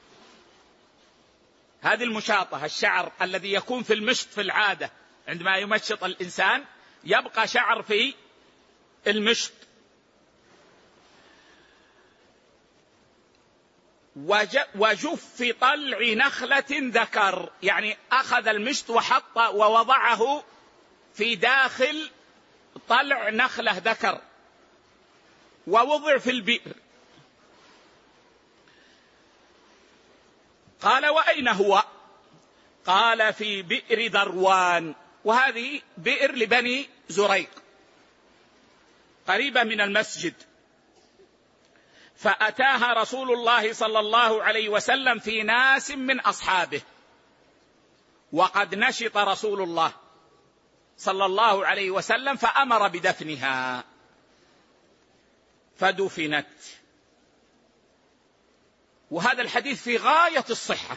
S1: هذه المشاطة، الشعر الذي يكون في المشط في العادة عندما يمشط الإنسان يبقى شعر في المشط. وجف طلع نخلة ذكر، يعني أخذ المشط وحط ووضعه في داخل طلع نخلة ذكر ووضع في البئر. قال وأين هو؟ قال في بئر ذروان، وهذه بئر لبني زريق قريبة من المسجد. فأتاها رسول الله صلى الله عليه وسلم في ناس من أصحابه، وقد نشط رسول الله صلى الله عليه وسلم فأمر بدفنها فدفنت. وهذا الحديث في غاية الصحة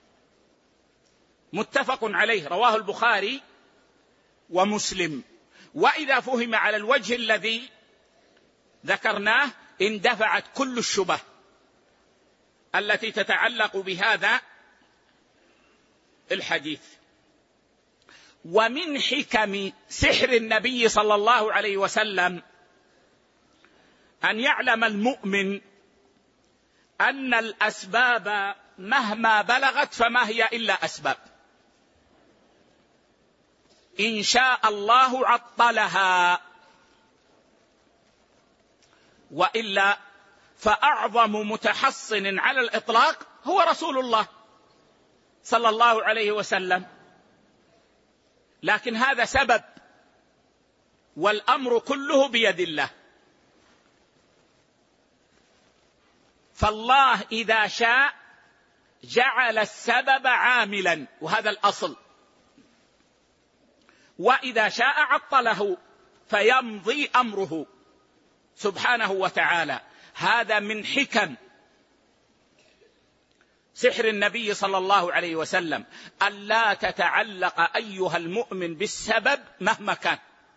S1: متفق عليه، رواه البخاري ومسلم. وإذا فهم على الوجه الذي ذكرناه اندفعت كل الشبه التي تتعلق بهذا الحديث. ومن حكم سحر النبي صلى الله عليه وسلم أن يعلم المؤمن أن الأسباب مهما بلغت فما هي إلا أسباب، إن شاء الله عطلها، وإلا فأعظم متحصن على الإطلاق هو رسول الله صلى الله عليه وسلم، لكن هذا سبب والأمر كله بيد الله. فالله إذا شاء جعل السبب عاملا، وهذا الأصل، وإذا شاء عطله فيمضي أمره سبحانه وتعالى. هذا من حكم سحر النبي صلى الله عليه وسلم، ألا تتعلق أيها المؤمن بالسبب مهما كان،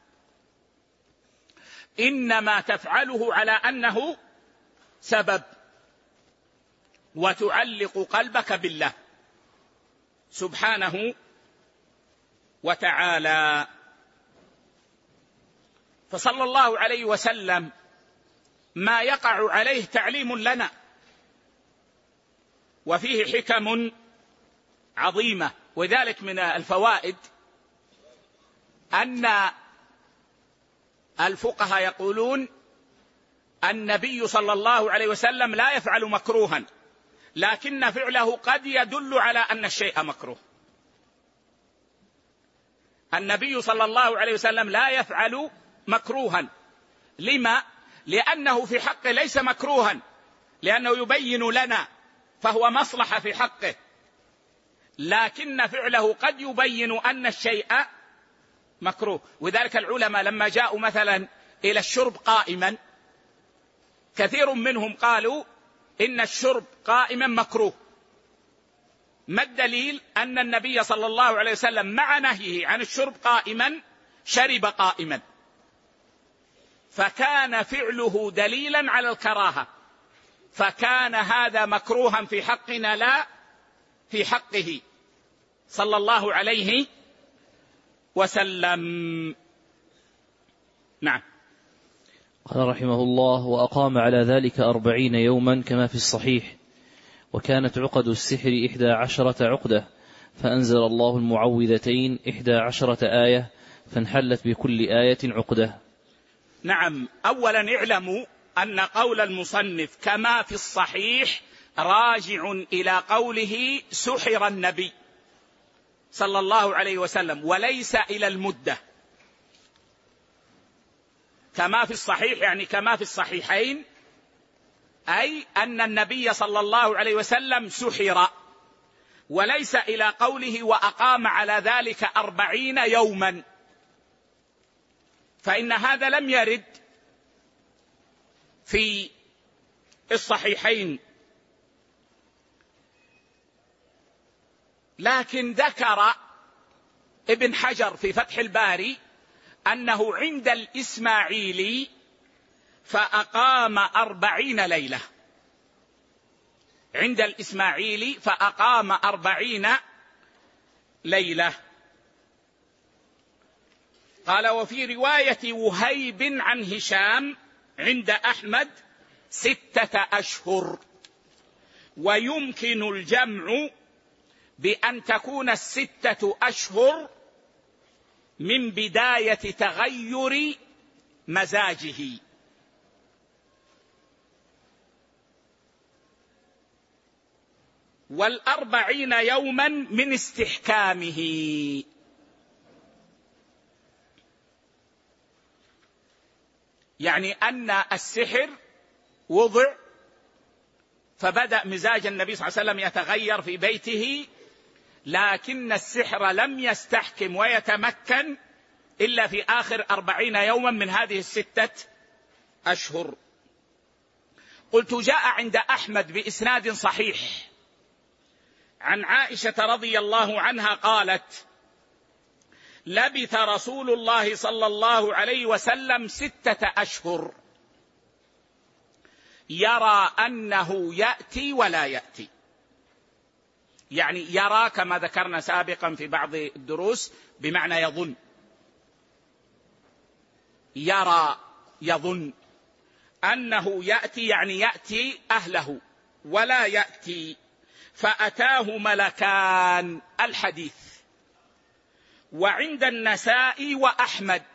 S1: إنما تفعله على أنه سبب، وتعلق قلبك بالله سبحانه وتعالى. فصلى الله عليه وسلم ما يقع عليه تعليم لنا، وفيه حكم عظيمة. وذلك من الفوائد أن الفقهاء يقولون النبي صلى الله عليه وسلم لا يفعل مكروها، لكن فعله قد يدل على أن الشيء مكروه. النبي صلى الله عليه وسلم لا يفعل مكروها، لما؟ لأنه في حقه ليس مكروها، لأنه يبين لنا فهو مصلحة في حقه، لكن فعله قد يبين أن الشيء مكروه. وذلك العلماء لما جاءوا مثلا إلى الشرب قائما، كثير منهم قالوا إن الشرب قائما مكروه. ما الدليل؟ أن النبي صلى الله عليه وسلم مع نهيه عن الشرب قائما شرب قائما، فكان فعله دليلا على الكراهة، فكان هذا مكروها في حقنا لا في حقه صلى الله عليه وسلم. نعم.
S2: قال رحمه الله: وأقام على ذلك أربعين يوما كما في الصحيح، وكانت عقد السحر إحدى عشرة عقدة، فأنزل الله المعوذتين إحدى عشرة آية، فانحلت بكل آية عقدة.
S1: نعم. أولا اعلموا أن قول المصنف كما في الصحيح راجع إلى قوله سحر النبي صلى الله عليه وسلم، وليس إلى المدة. كما في الصحيح يعني كما في الصحيحين، أي أن النبي صلى الله عليه وسلم سحر، وليس إلى قوله وأقام على ذلك أربعين يوما، فإن هذا لم يرد في الصحيحين. لكن ذكر ابن حجر في فتح الباري أنه عند الإسماعيلي فأقام أربعين ليلة، عند الإسماعيلي فأقام أربعين ليلة. قال: وفي رواية وهيب عن هشام عند أحمد ستة أشهر. ويمكن الجمع بأن تكون الستة أشهر من بداية تغير مزاجه، والأربعين يوما من استحكامه. يعني أن السحر وضع فبدأ مزاج النبي صلى الله عليه وسلم يتغير في بيته، لكن السحر لم يستحكم ويتمكن إلا في آخر أربعين يوما من هذه الستة أشهر. قلت جاء عند أحمد بإسناد صحيح عن عائشة رضي الله عنها قالت: لبث رسول الله صلى الله عليه وسلم ستة أشهر يرى أنه يأتي ولا يأتي. يعني يرى كما ذكرنا سابقا في بعض الدروس بمعنى يظن، يرى يظن أنه يأتي، يعني يأتي أهله ولا يأتي. فأتاه ملكان الحديث. وعند النسائي وأحمد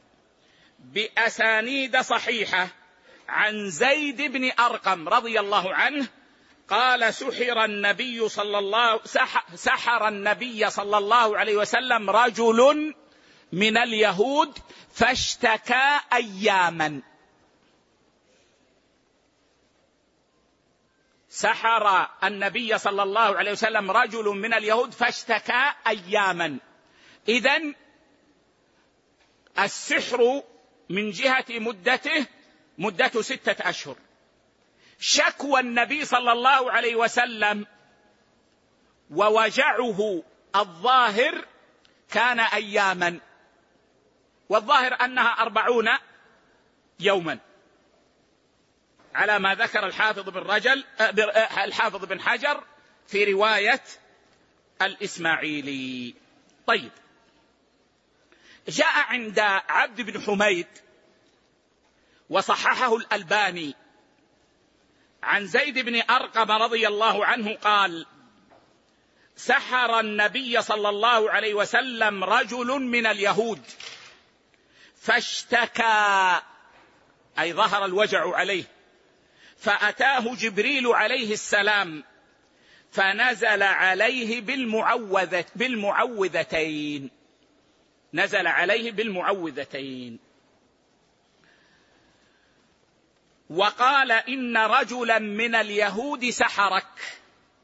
S1: بأسانيد صحيحة عن زيد بن أرقم رضي الله عنه قال: سحر النبي صلى الله سحر النبي صلى الله عليه وسلم رجل من اليهود فاشتكى أياما. سحر النبي صلى الله عليه وسلم رجل من اليهود فاشتكى أياما. إذن السحر من جهة مدته مدته ستة أشهر. شكوى النبي صلى الله عليه وسلم ووجعه الظاهر كان أياما، والظاهر أنها أربعون يوما على ما ذكر الحافظ بن رجل الحافظ بن حجر في رواية الإسماعيلي. طيب، جاء عند عبد بن حميد وصححه الألباني عن زيد بن أرقم رضي الله عنه قال: سحر النبي صلى الله عليه وسلم رجل من اليهود فاشتكى، أي ظهر الوجع عليه، فأتاه جبريل عليه السلام فنزل عليه بالمعوذة بالمعوذتين نزل عليه بالمعوذتين وقال: إن رجلا من اليهود سحرك،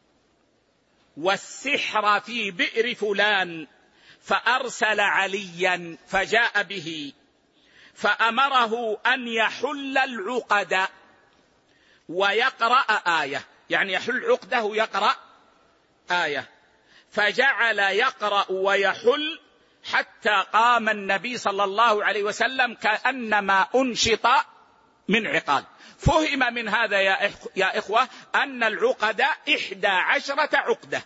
S1: والسحر في بئر فلان، فأرسل عليا فجاء به فأمره أن يحل العقد ويقرأ آية، يعني يحل عقده يقرأ آية، فجعل يقرأ ويحل حتى قام النبي صلى الله عليه وسلم كأنما أنشط من عقال. فهم من هذا يا إخوة أن العقد إحدى عشرة عقدة،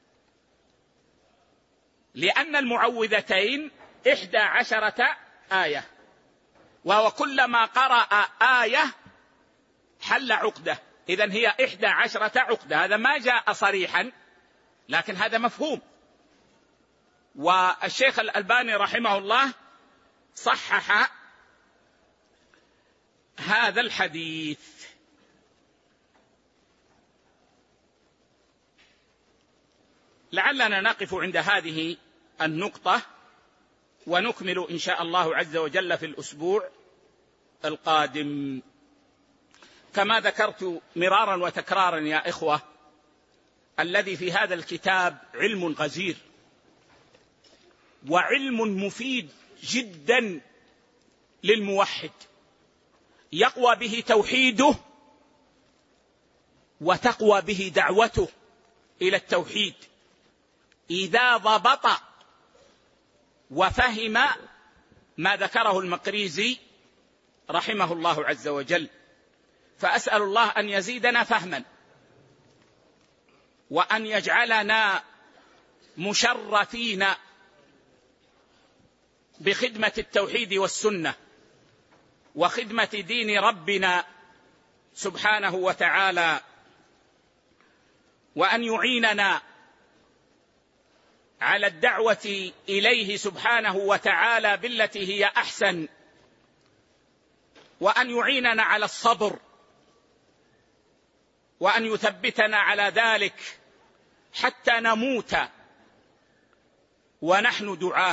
S1: لأن المعوذتين إحدى عشرة آية، وهو كلما قرأ آية حل عقدة، إذن هي إحدى عشرة عقدة. هذا ما جاء صريحا لكن هذا مفهوم. والشيخ الألباني رحمه الله صحح هذا الحديث. لعلنا نقف عند هذه النقطة ونكمل إن شاء الله عز وجل في الأسبوع القادم. كما ذكرت مرارا وتكرارا يا إخوة، الذي في هذا الكتاب علم غزير وعلم مفيد جدا للموحد، يقوى به توحيده وتقوى به دعوته إلى التوحيد إذا ضبط وفهم ما ذكره المقريزي رحمه الله عز وجل. فأسأل الله أن يزيدنا فهما، وأن يجعلنا مشرفين بخدمة التوحيد والسنة وخدمة دين ربنا سبحانه وتعالى، وأن يعيننا على الدعوة إليه سبحانه وتعالى بالتي هي أحسن، وأن يعيننا على الصبر، وأن يثبتنا على ذلك حتى نموت ونحن دعاه.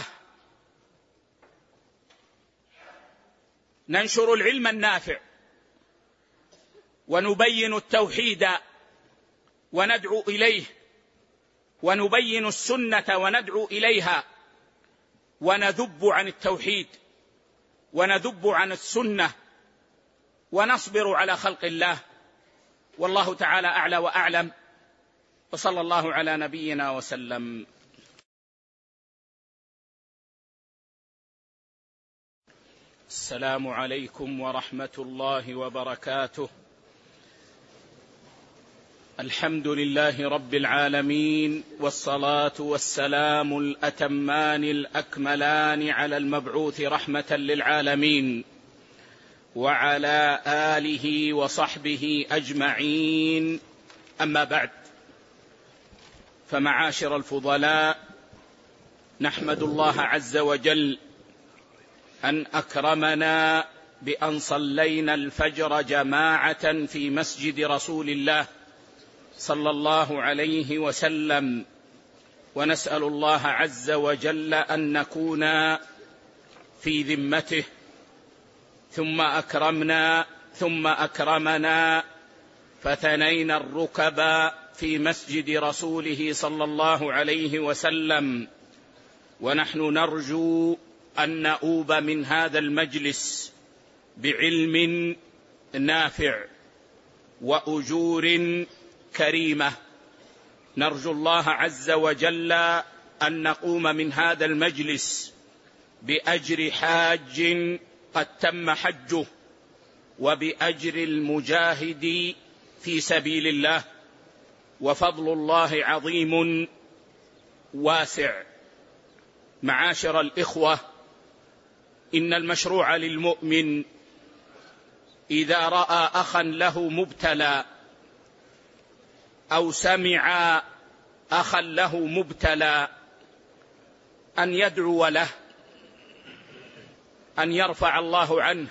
S1: ننشر العلم النافع، ونبين التوحيد وندعو إليه، ونبين السنة وندعو إليها، ونذب عن التوحيد ونذب عن السنة، ونصبر على خلق الله. والله تعالى أعلى وأعلم، وصلى الله على نبينا وسلم. السلام عليكم ورحمة الله وبركاته. الحمد لله رب العالمين، والصلاة والسلام الأتمان الأكملان على المبعوث رحمة للعالمين، وعلى آله وصحبه أجمعين. أما بعد، فمعاشر الفضلاء، نحمد الله عز وجل أن أكرمنا بأن صلينا الفجر جماعة في مسجد رسول الله صلى الله عليه وسلم، ونسأل الله عز وجل أن نكون في ذمته، ثم أكرمنا ثم أكرمنا فثنينا الركب في مسجد رسوله صلى الله عليه وسلم، ونحن نرجو أن نؤوب من هذا المجلس بعلم نافع وأجور كريمة. نرجو الله عز وجل أن نقوم من هذا المجلس بأجر حاج قد تم حجه، وبأجر المجاهد في سبيل الله، وفضل الله عظيم واسع. معاشر الإخوة، إن المشروع للمؤمن إذا رأى أخا له مبتلى أو سمع أخا له مبتلى أن يدعو له، أن يرفع الله عنه،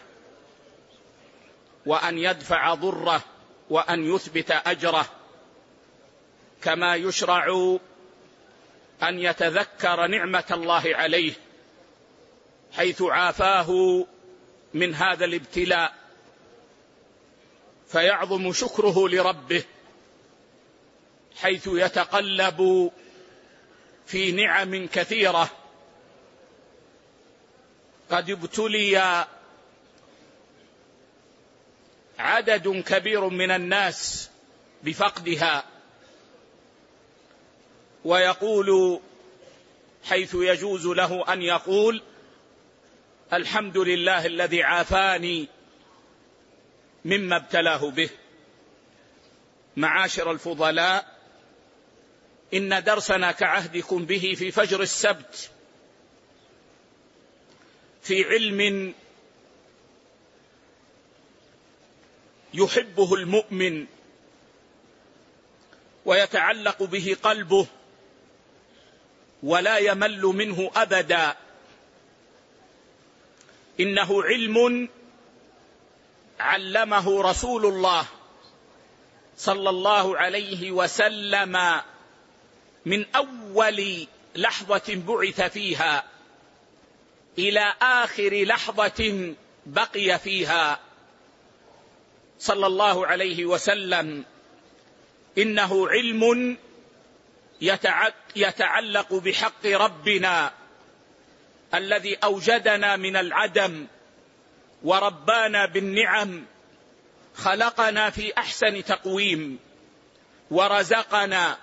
S1: وأن يدفع ضره، وأن يثبت أجره، كما يشرع أن يتذكر نعمة الله عليه حيث عافاه من هذا الابتلاء، فيعظم شكره لربه حيث يتقلب في نعم كثيرة. قد ابتلي عدد كبير من الناس بفقدها، ويقول حيث يجوز له أن يقول: الحمد لله الذي عافاني مما ابتلاه به. معاشر الفضلاء، إن درسنا كعهدكم به في فجر السبت في علم يحبه المؤمن ويتعلق به قلبه ولا يمل منه أبدا. إنه علم علمه رسول الله صلى الله عليه وسلم من أول لحظة بعث فيها إلى آخر لحظة بقي فيها صلى الله عليه وسلم. إنه علم يتعلق بحق ربنا الذي أوجدنا من العدم وربانا بالنعم، خلقنا في أحسن تقويم، ورزقنا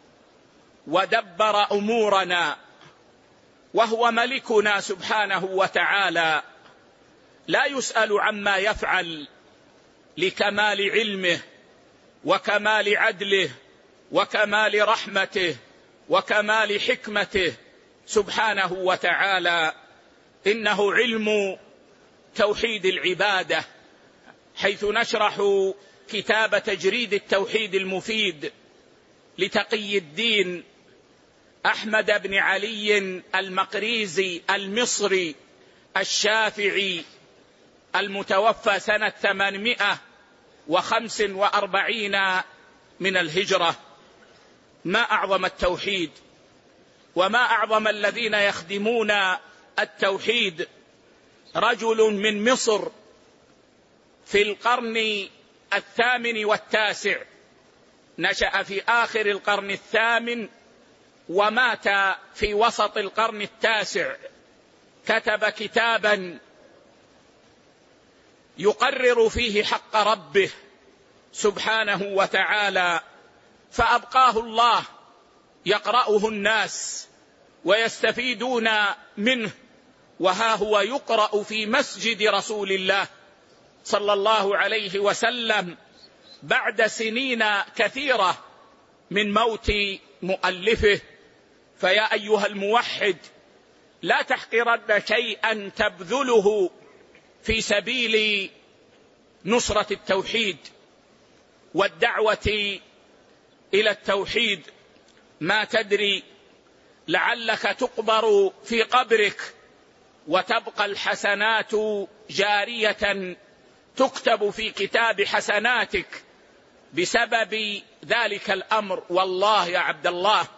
S1: ودبر أمورنا، وهو ملكنا سبحانه وتعالى، لا يسأل عما يفعل، لكمال علمه وكمال عدله وكمال رحمته وكمال حكمته سبحانه وتعالى. إنه علم توحيد العبادة، حيث نشرح كتاب تجريد التوحيد المفيد لتقي الدين أحمد بن علي المقريزي المصري الشافعي المتوفى سنة ثمانمائة وخمس وأربعين من الهجرة. ما أعظم التوحيد، وما أعظم الذين يخدمون التوحيد. رجل من مصر في القرن الثامن والتاسع، نشأ في آخر القرن الثامن ومات في وسط القرن التاسع. كتب كتابا يقرر فيه حق ربه سبحانه وتعالى، فأبقاه الله يقرأه الناس ويستفيدون منه، وها هو يقرأ في مسجد رسول الله صلى الله عليه وسلم بعد سنين كثيرة من موت مؤلفه. فيا أيها الموحد، لا تحقرن شيئا تبذله في سبيل نصرة التوحيد والدعوة إلى التوحيد. ما تدري، لعلك تقبر في قبرك وتبقى الحسنات جارية تكتب في كتاب حسناتك بسبب ذلك الأمر. والله يا عبد الله،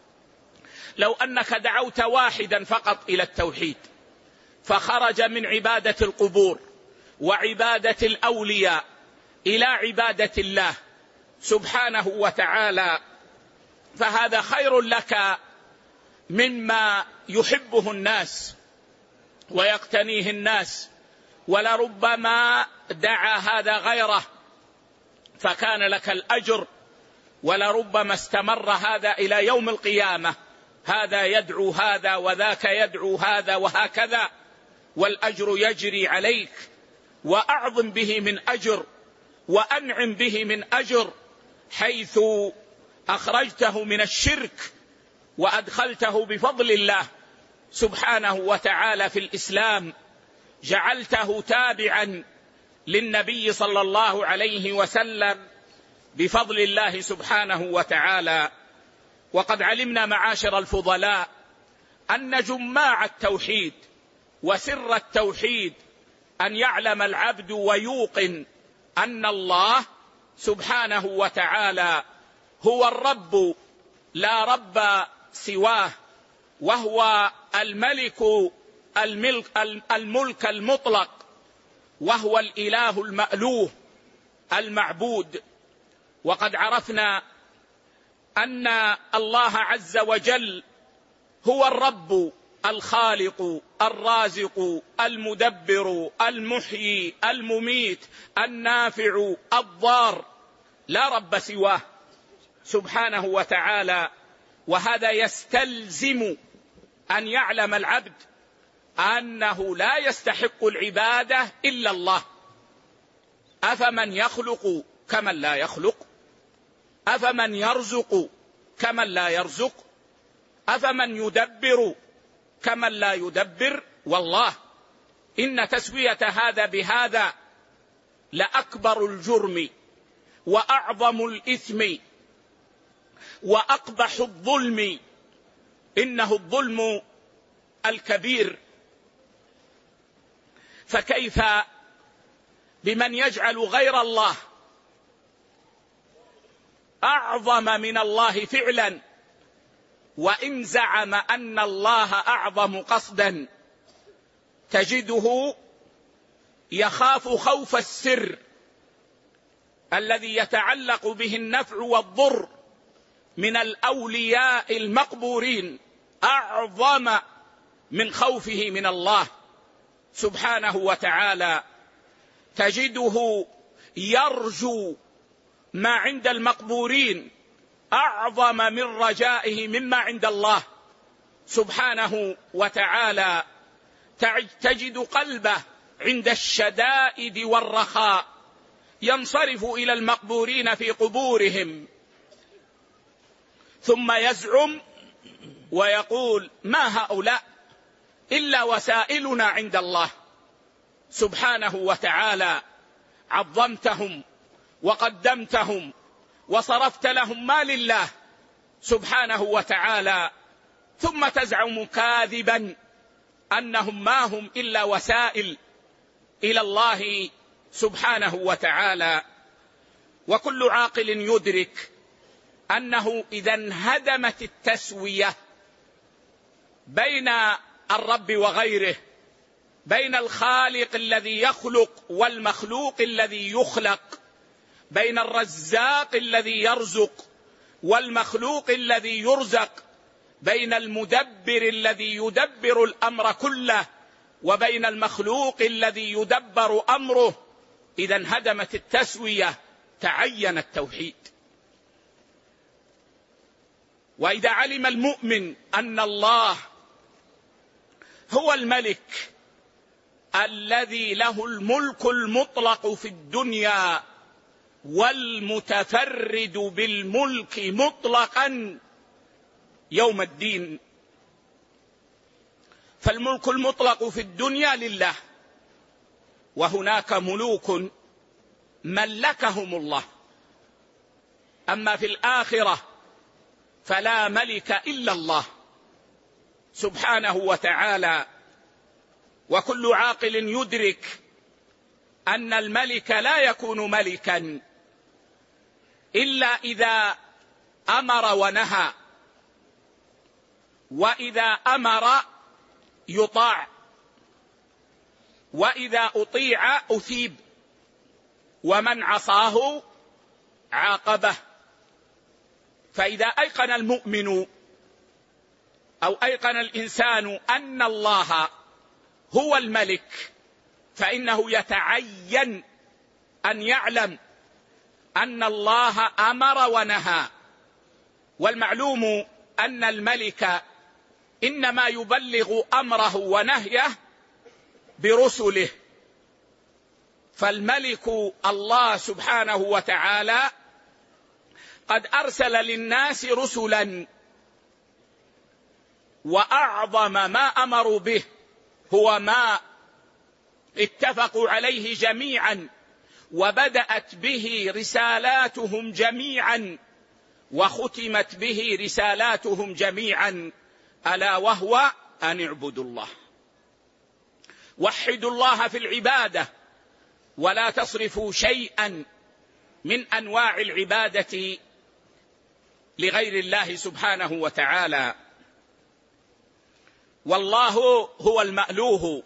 S1: لو أنك دعوت واحدا فقط إلى التوحيد فخرج من عبادة القبور وعبادة الأولياء إلى عبادة الله سبحانه وتعالى، فهذا خير لك مما يحبه الناس ويقتنيه الناس. ولربما دعا هذا غيره فكان لك الأجر، ولربما استمر هذا إلى يوم القيامة، هذا يدعو هذا وذاك يدعو هذا وهكذا، والأجر يجري عليك. وأعظم به من أجر وأنعم به من أجر، حيث أخرجته من الشرك وأدخلته بفضل الله سبحانه وتعالى في الإسلام، جعلته تابعا للنبي صلى الله عليه وسلم بفضل الله سبحانه وتعالى. وقد علمنا معاشر الفضلاء أن جماع التوحيد وسر التوحيد أن يعلم العبد ويوقن أن الله سبحانه وتعالى هو الرب لا رب سواه، وهو الملك الملك, الملك المطلق، وهو الإله المألوه المعبود. وقد عرفنا أن الله عز وجل هو الرب الخالق الرازق المدبر المحيي المميت النافع الضار، لا رب سواه سبحانه وتعالى. وهذا يستلزم أن يعلم العبد أنه لا يستحق العبادة إلا الله. أفمن يخلق كمن لا يخلق؟ أفمن يرزق كمن لا يرزق؟ أفمن يدبر كمن لا يدبر؟ والله إن تسوية هذا بهذا لأكبر الجرم وأعظم الإثم وأقبح الظلم، إنه الظلم الكبير. فكيف بمن يجعل غير الله أعظم من الله فعلا، وإن زعم أن الله أعظم قصدا تجده يخاف خوف السر الذي يتعلق به النفع والضر من الأولياء المقبورين أعظم من خوفه من الله سبحانه وتعالى. تجده يرجو ما عند المقبورين أعظم من رجائه مما عند الله سبحانه وتعالى. تجد قلبه عند الشدائد والرخاء ينصرف إلى المقبورين في قبورهم، ثم يزعم ويقول: ما هؤلاء إلا وسائلنا عند الله سبحانه وتعالى، عظمتهم وقدمتهم وصرفت لهم ما لله سبحانه وتعالى، ثم تزعم كاذبا أنهم ما هم إلا وسائل إلى الله سبحانه وتعالى. وكل عاقل يدرك أنه إذا انهدمت التسوية بين الرب وغيره، بين الخالق الذي يخلق والمخلوق الذي يخلق، بين الرزاق الذي يرزق والمخلوق الذي يرزق، بين المدبر الذي يدبر الأمر كله وبين المخلوق الذي يدبر أمره، إذا انهدمت التسوية تعين التوحيد. وإذا علم المؤمن أن الله هو الملك الذي له الملك المطلق في الدنيا والمتفرد بالملك مطلقا يوم الدين، فالملك المطلق في الدنيا لله، وهناك ملوك ملكهم الله، أما في الآخرة فلا ملك إلا الله سبحانه وتعالى. وكل عاقل يدرك أن الملك لا يكون ملكا إلا إذا أمر ونهى، وإذا أمر يطاع، وإذا أطيع أثيب، ومن عصاه عاقبه. فإذا أيقن المؤمن أو أيقن الإنسان أن الله هو الملك، فإنه يتعين أن يعلم أن الله أمر ونهى. والمعلوم أن الملك إنما يبلغ أمره ونهيه برسله، فالملك الله سبحانه وتعالى قد أرسل للناس رسلا، وأعظم ما أمروا به هو ما اتفقوا عليه جميعا وبدأت به رسالاتهم جميعا وختمت به رسالاتهم جميعا، ألا وهو أن اعبدوا الله، وحدوا الله في العبادة، ولا تصرفوا شيئا من أنواع العبادة لغير الله سبحانه وتعالى. والله هو المألوه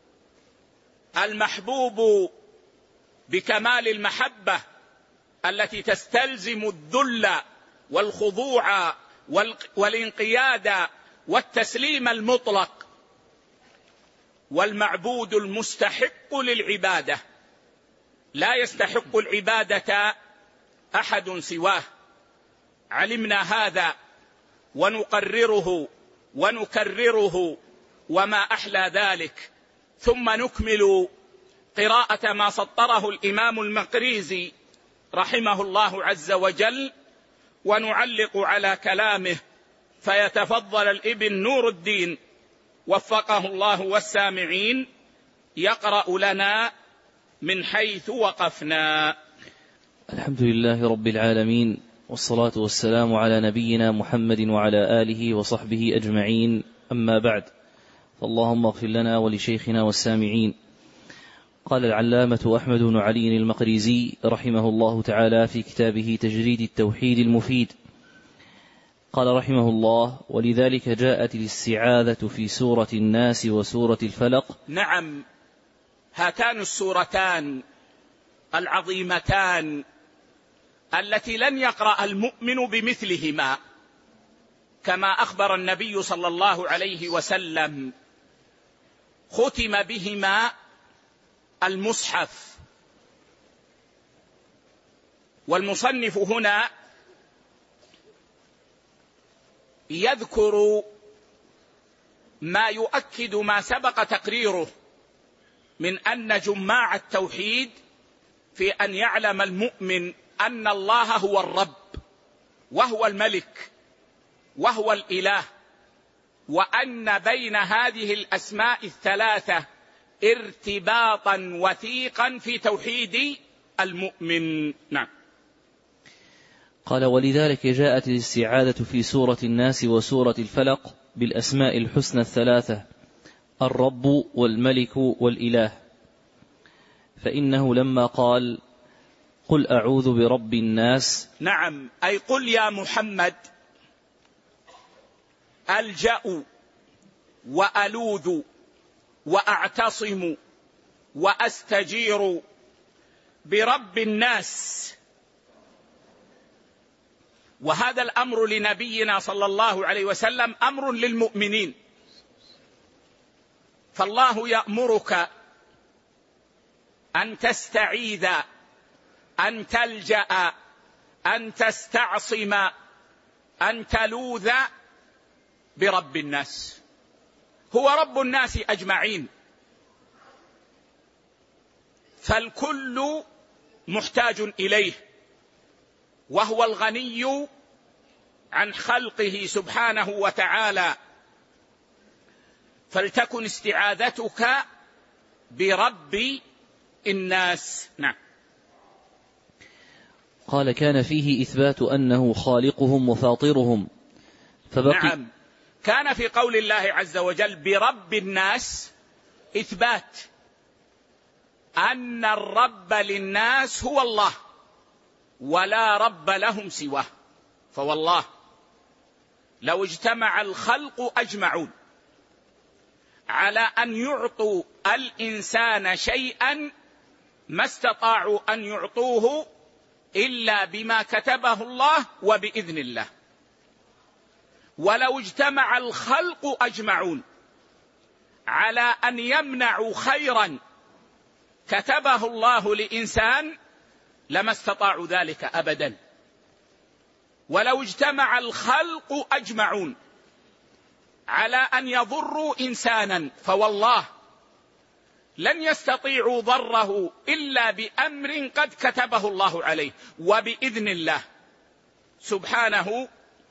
S1: المحبوب بكمال المحبة التي تستلزم الذل والخضوع والانقياد والتسليم المطلق، والمعبود المستحق للعبادة، لا يستحق العبادة أحد سواه. علمنا هذا ونقرره ونكرره، وما أحلى ذلك. ثم نكمل قراءة ما سطره الإمام المقريزي رحمه الله عز وجل، ونعلق على كلامه، فيتفضل الابن نور الدين وفقه الله والسامعين يقرأ لنا من حيث وقفنا.
S2: الحمد لله رب العالمين، والصلاة والسلام على نبينا محمد وعلى آله وصحبه أجمعين، أما بعد، فاللهم اغفر لنا ولشيخنا والسامعين. قال العلامة أحمد بن علي المقريزي رحمه الله تعالى في كتابه تجريد التوحيد المفيد، قال رحمه الله: ولذلك جاءت الاستعاذة في سورة الناس وسورة الفلق.
S1: نعم، هاتان السورتان العظيمتان التي لن يقرأ المؤمن بمثلهما، كما أخبر النبي صلى الله عليه وسلم، ختم بهما المصحف. والمصنف هنا يذكر ما يؤكد ما سبق تقريره من أن جماع التوحيد في أن يعلم المؤمن أن الله هو الرب وهو الملك وهو الإله، وأن بين هذه الأسماء الثلاثة ارتباطا وثيقا في توحيد المؤمن. نعم.
S2: قال: ولذلك جاءت الاستعاذة في سورة الناس وسورة الفلق بالأسماء الحسنى الثلاثة: الرب والملك والإله، فإنه لما قال: قل أعوذ برب الناس،
S1: نعم، أي قل يا محمد ألجأ وألوذ وأعتصم وأستجير برب الناس. وهذا الأمر لنبينا صلى الله عليه وسلم أمر للمؤمنين، فالله يأمرك أن تستعيذ، أن تلجأ، أن تستعصم، أن تلوذ برب الناس. هو رب الناس أجمعين، فالكل محتاج إليه، وهو الغني عن خلقه سبحانه وتعالى، فلتكن استعاذتك برب الناس. نعم.
S2: قال: كان فيه إثبات أنه خالقهم وفاطرهم، فبقي
S1: نعم، كان في قول الله عز وجل برب الناس إثبات أن الرب للناس هو الله، ولا رب لهم سواه. فوالله لو اجتمع الخلق أجمعون على أن يعطوا الإنسان شيئا ما استطاعوا أن يعطوه إلا بما كتبه الله وبإذن الله. ولو اجتمع الخلق أجمعون على أن يمنعوا خيرا كتبه الله لإنسان لما استطاعوا ذلك أبدا. ولو اجتمع الخلق أجمعون على أن يضروا إنسانا فوالله لن يستطيعوا ضره إلا بأمر قد كتبه الله عليه وبإذن الله سبحانه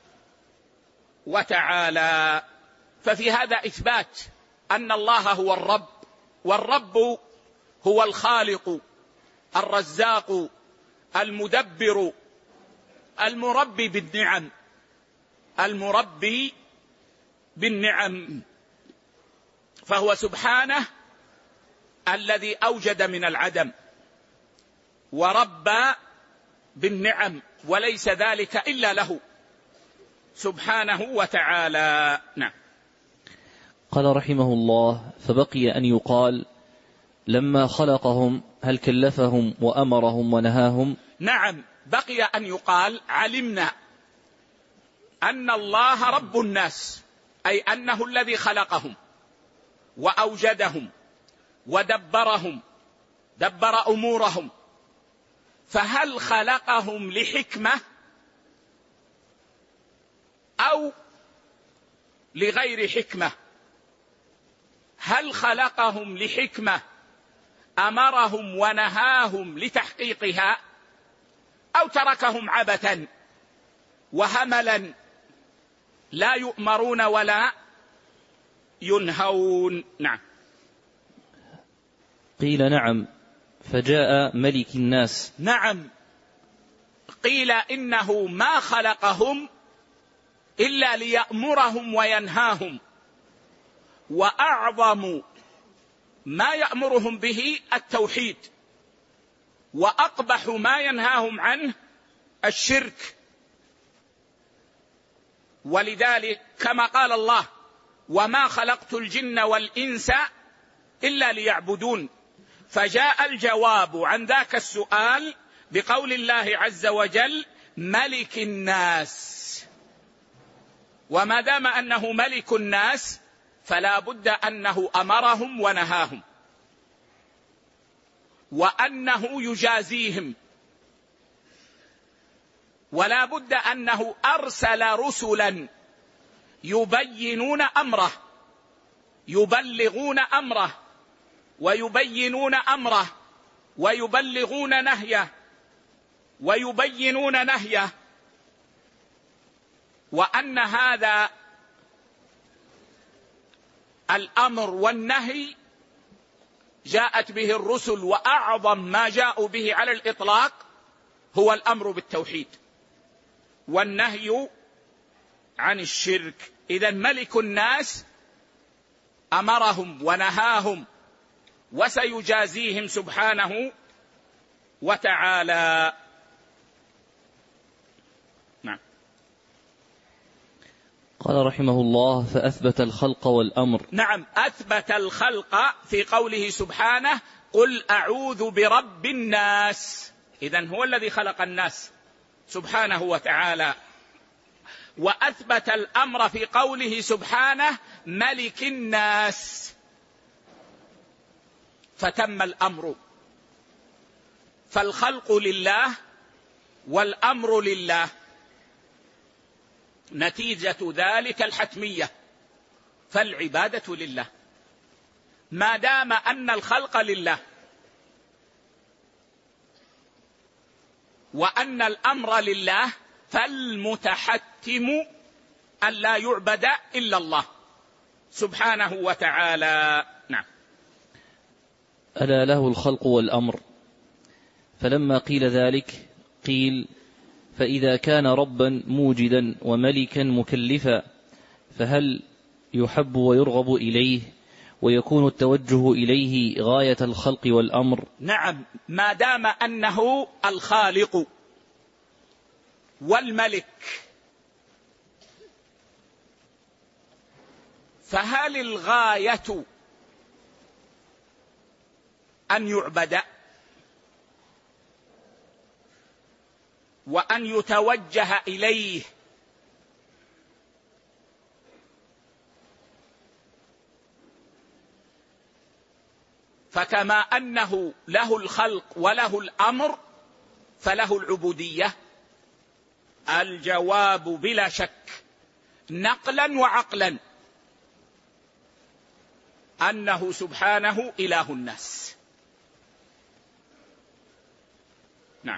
S1: وتعالى. ففي هذا إثبات أن الله هو الرب، والرب هو الخالق الرزاق المدبر المربي بالنعم، المربي بالنعم. فهو سبحانه الذي أوجد من العدم وربى بالنعم، وليس ذلك إلا له سبحانه وتعالى. نعم.
S2: قال رحمه الله: فبقي أن يقال لما خلقهم هل كلفهم وأمرهم ونهاهم؟
S1: نعم، بقي أن يقال علمنا أن الله رب الناس، أي أنه الذي خلقهم وأوجدهم ودبرهم، دبر أمورهم. فهل خلقهم لحكمة أو لغير حكمة؟ هل خلقهم لحكمة أمرهم ونهاهم لتحقيقها، أو تركهم عبثا وهملا لا يؤمرون ولا ينهون؟ نعم.
S2: قيل نعم، فجاء ملك الناس.
S1: نعم، قيل إنه ما خلقهم إلا ليأمرهم وينهاهم، وأعظم ما يأمرهم به التوحيد، وأقبح ما ينهاهم عنه الشرك. ولذلك كما قال الله: وما خلقت الجن والإنس إلا ليعبدون. فجاء الجواب عن ذاك السؤال بقول الله عز وجل: ملك الناس. وما دام أنه ملك الناس فلا بد أنه أمرهم ونهاهم، وأنه يجازيهم، ولا بد أنه أرسل رسلا يبينون أمره، يبلغون أمره ويبينون أمره ويبلغون نهيه ويبينون نهيه. وأن هذا الأمر والنهي جاءت به الرسل، وأعظم ما جاءوا به على الإطلاق هو الأمر بالتوحيد، والنهي عن الشرك. إذن ملك الناس أمرهم ونهاهم وسيجازيهم سبحانه وتعالى. نعم.
S2: قال رحمه الله: فأثبت الخلق والأمر.
S1: نعم، أثبت الخلق في قوله سبحانه: قل أعوذ برب الناس. إذن هو الذي خلق الناس سبحانه وتعالى. وأثبت الأمر في قوله سبحانه: ملك الناس. فتم الأمر، فالخلق لله والأمر لله، نتيجة ذلك الحتمية، فالعبادة لله. ما دام أن الخلق لله وأن الأمر لله، فالمتحتم أن لا يعبد إلا الله سبحانه وتعالى. نعم.
S2: ألا له الخلق والأمر. فلما قيل ذلك قيل: فإذا كان ربا موجدا وملكا مكلفا، فهل يحب ويرغب إليه ويكون التوجه إليه غاية الخلق والأمر؟
S1: نعم، ما دام أنه الخالق والملك، فهل الغاية أن يعبد وأن يتوجه إليه؟ فكما أنه له الخلق وله الأمر فله العبودية. الجواب بلا شك نقلا وعقلا أنه سبحانه إله الناس. نعم.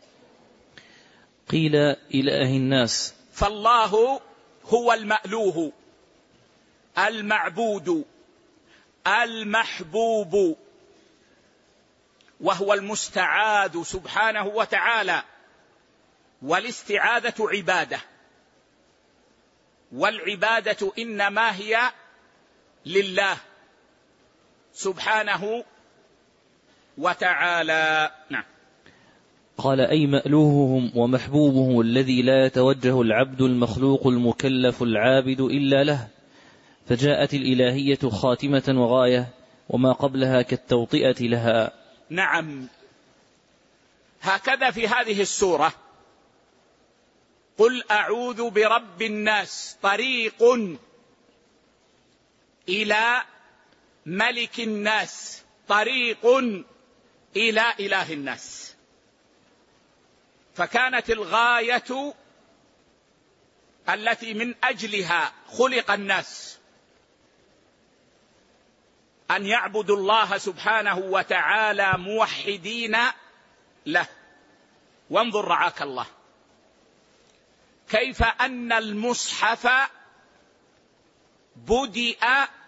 S2: قيل: إله الناس.
S1: فالله هو المألوه المعبود المحبوب، وهو المستعاذ سبحانه وتعالى. والاستعاذة عبادة، والعبادة إنما هي لله سبحانه وتعالى. نعم.
S2: قال: أي مألوههم ومحبوبهم الذي لا يتوجه العبد المخلوق المكلف العابد إلا له. فجاءت الإلهية خاتمة وغاية، وما قبلها كالتوطئة لها.
S1: نعم، هكذا في هذه السورة: قل أعوذ برب الناس، طريق إلى ملك الناس، طريق إلى إله الناس. فكانت الغاية التي من أجلها خلق الناس أن يعبدوا الله سبحانه وتعالى موحدين له. وانظر رعاك الله كيف أن المصحف بدأ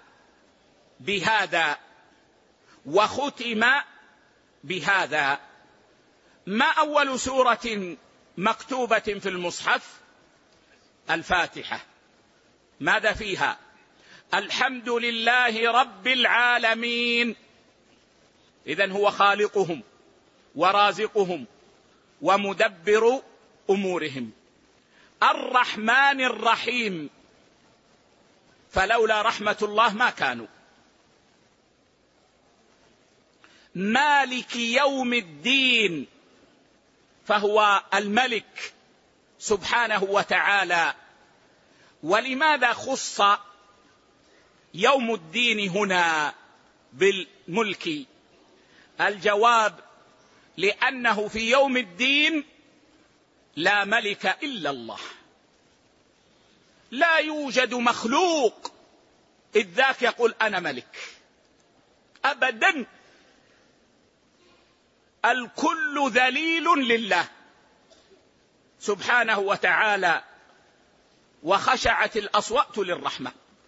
S1: بهذا وختم بهذا. ما أول سورة مكتوبة في المصحف؟ الفاتحة. ماذا فيها؟ الحمد لله رب العالمين. إذن هو خالقهم ورازقهم ومدبر أمورهم. الرحمن الرحيم، فلولا رحمة الله ما كانوا. مالك يوم الدين، فهو الملك سبحانه وتعالى. ولماذا خص يوم الدين هنا بالملك؟ الجواب: لأنه في يوم الدين لا ملك إلا الله، لا يوجد مخلوق إذ ذاك يقول أنا ملك أبدا. الكل ذليل لله سبحانه وتعالى، وخشعت الأصوات للرحمة.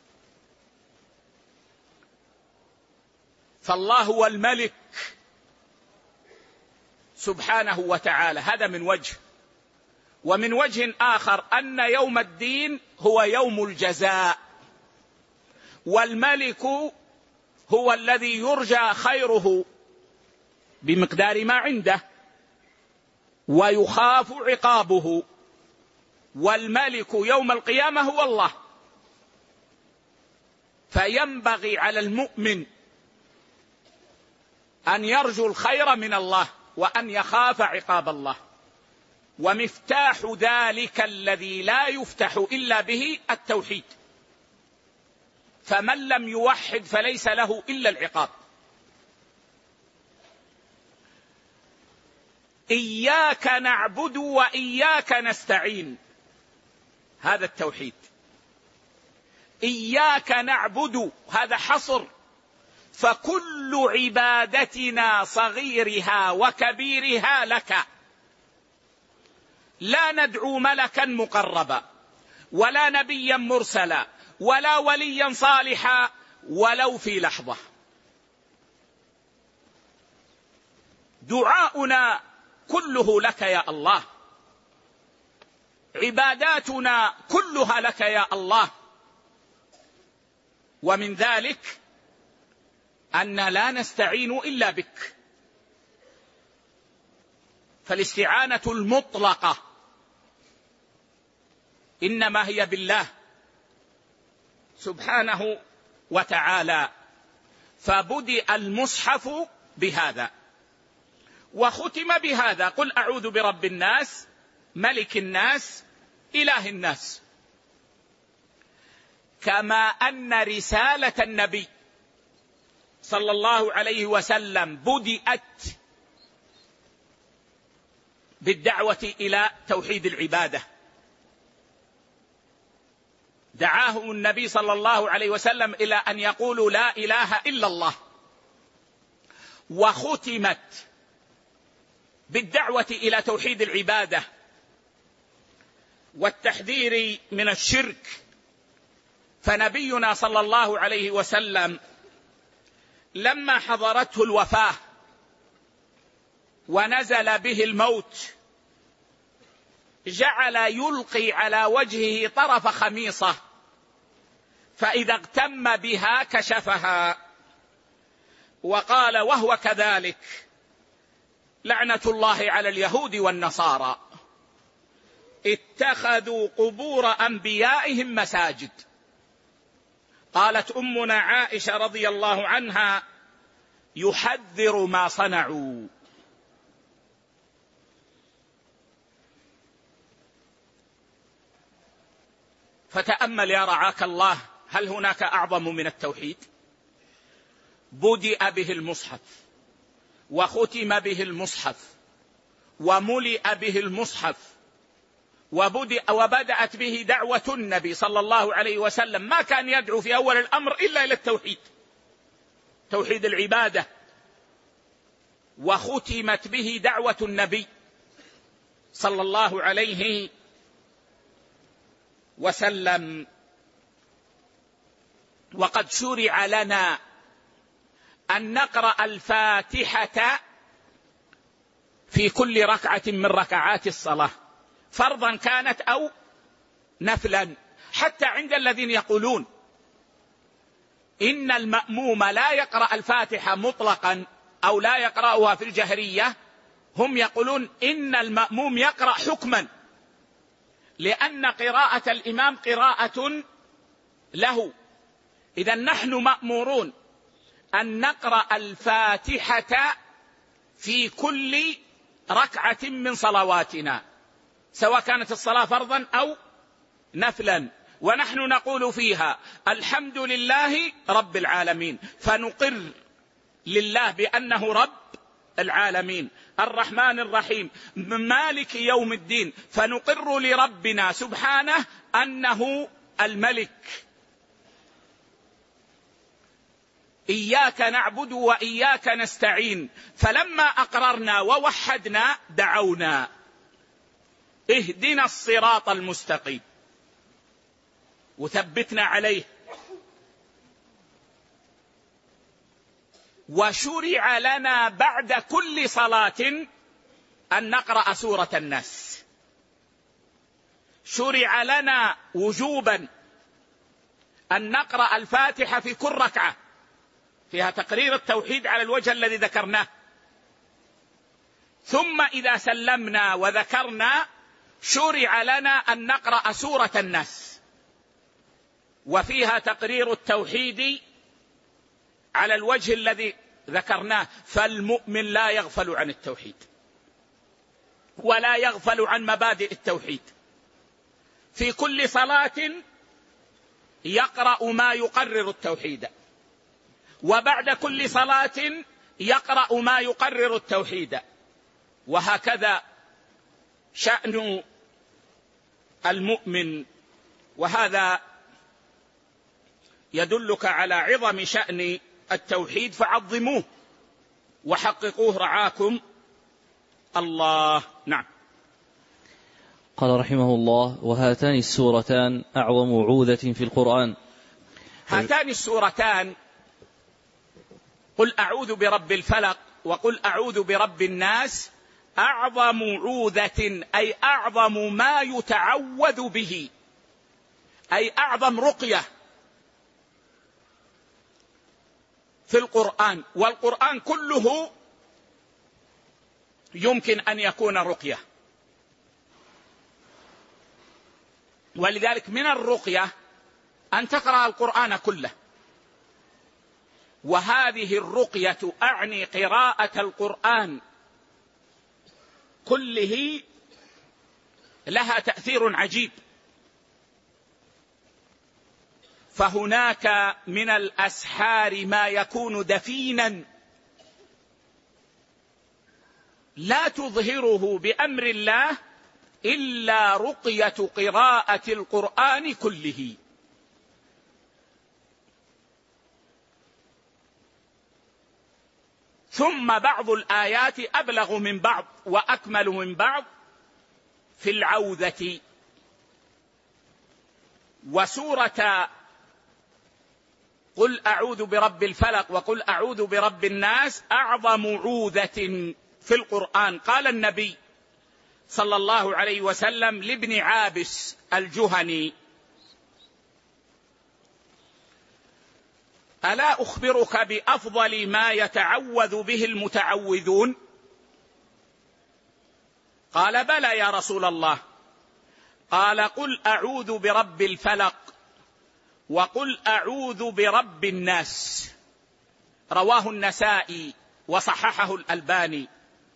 S1: فالله هو الملك سبحانه وتعالى، هذا من وجه. ومن وجه آخر أن يوم الدين هو يوم الجزاء، والملك هو الذي يرجى خيره بمقدار ما عنده ويخاف عقابه، والملك يوم القيامة هو الله. فينبغي على المؤمن أن يرجو الخير من الله وأن يخاف عقاب الله، ومفتاح ذلك الذي لا يفتح إلا به التوحيد، فمن لم يوحد فليس له إلا العقاب. إياك نعبد وإياك نستعين، هذا التوحيد. إياك نعبد هذا حصر، فكل عبادتنا صغيرها وكبيرها لك، لا ندعو ملكا مقربا ولا نبيا مرسلا ولا وليا صالحا ولو في لحظة. دعاؤنا كله لك يا الله، عباداتنا كلها لك يا الله. ومن ذلك أن لا نستعين إلا بك، فالاستعانة المطلقة إنما هي بالله سبحانه وتعالى. فبدأ المصحف بهذا وختم بهذا: قل أعوذ برب الناس ملك الناس إله الناس. كما أن رسالة النبي صلى الله عليه وسلم بدأت بالدعوة إلى توحيد العبادة، دعاهم النبي صلى الله عليه وسلم إلى أن يقولوا لا إله إلا الله، وختمت بالدعوة إلى توحيد العبادة والتحذير من الشرك. فنبينا صلى الله عليه وسلم لما حضرته الوفاة ونزل به الموت جعل يلقي على وجهه طرف خميصة، فإذا اغتم بها كشفها، وقال وهو كذلك لعنة الله على اليهود والنصارى اتخذوا قبور أنبيائهم مساجد. قالت أمنا عائشة رضي الله عنها يحذر ما صنعوا. فتأمل يا رعاك الله، هل هناك أعظم من التوحيد؟ بدأ به المصحف وختم به المصحف وملئ به المصحف وبدأ وبدأت به دعوة النبي صلى الله عليه وسلم. ما كان يدعو في أول الأمر إلا إلى التوحيد، توحيد العبادة، وختمت به دعوة النبي صلى الله عليه وسلم. وقد شرع لنا أن نقرأ الفاتحة في كل ركعة من ركعات الصلاة، فرضا كانت أو نفلا، حتى عند الذين يقولون إن المأموم لا يقرأ الفاتحة مطلقا أو لا يقرأها في الجهرية، هم يقولون إن المأموم يقرأ حكما، لأن قراءة الإمام قراءة له. إذن نحن مأمورون أن نقرأ الفاتحة في كل ركعة من صلواتنا، سواء كانت الصلاة فرضا أو نفلا، ونحن نقول فيها الحمد لله رب العالمين، فنقر لله بأنه رب العالمين، الرحمن الرحيم، مالك يوم الدين، فنقر لربنا سبحانه أنه الملك. إياك نعبد وإياك نستعين، فلما أقررنا ووحدنا دعونا اهدنا الصراط المستقيم وثبتنا عليه. وشرع لنا بعد كل صلاة أن نقرأ سورة الناس، شرع لنا وجوبا أن نقرأ الفاتحة في كل ركعة، فيها تقرير التوحيد على الوجه الذي ذكرناه. ثم إذا سلمنا وذكرنا شرع لنا أن نقرأ سورة الناس، وفيها تقرير التوحيد على الوجه الذي ذكرناه. فالمؤمن لا يغفل عن التوحيد ولا يغفل عن مبادئ التوحيد. في كل صلاة يقرأ ما يقرر التوحيد، وبعد كل صلاة يقرأ ما يقرر التوحيد، وهكذا شأن المؤمن. وهذا يدلك على عظم شأن التوحيد، فعظموه وحققوه رعاكم الله. نعم.
S2: قال رحمه الله: وهاتان السورتان أعظم عوذة في القرآن.
S1: هاتان السورتان، قل أعوذ برب الفلق وقل أعوذ برب الناس، أعظم عوذة، أي أعظم ما يتعوذ به، أي أعظم رقية في القرآن. والقرآن كله يمكن أن يكون رقية، ولذلك من الرقية أن تقرأ القرآن كله. وهذه الرقية أعني قراءة القرآن كله لها تأثير عجيب. فهناك من الأسحار ما يكون دفينا لا تظهره بأمر الله إلا رقية قراءة القرآن كله. ثم بعض الآيات أبلغ من بعض وأكمل من بعض في العوذة. وسورة قل أعوذ برب الفلق وقل أعوذ برب الناس أعظم عوذة في القرآن. قال النبي صلى الله عليه وسلم لابن عابس الجهني: ألا أخبرك بأفضل ما يتعوذ به المتعوذون؟ قال: بلى يا رسول الله. قال: قل أعوذ برب الفلق وقل أعوذ برب الناس. رواه النسائي وصححه الألباني.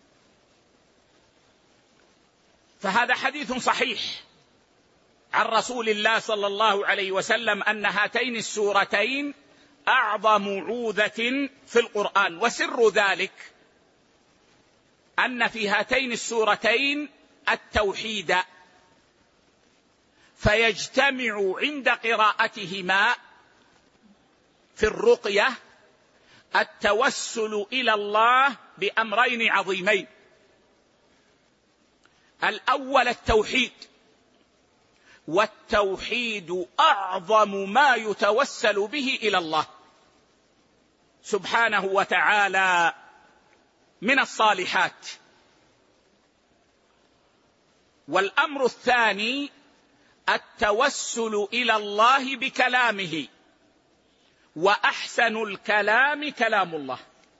S1: فهذا حديث صحيح عن رسول الله صلى الله عليه وسلم أن هاتين السورتين أعظم عوذة في القرآن. وسر ذلك أن في هاتين السورتين التوحيد، فيجتمع عند قراءتهما في الرقية التوسل إلى الله بأمرين عظيمين: الأول التوحيد، والتوحيد أعظم ما يتوسل به إلى الله سبحانه وتعالى من الصالحات. والأمر الثاني التوسل إلى الله بكلامه، وأحسن الكلام كلام الله.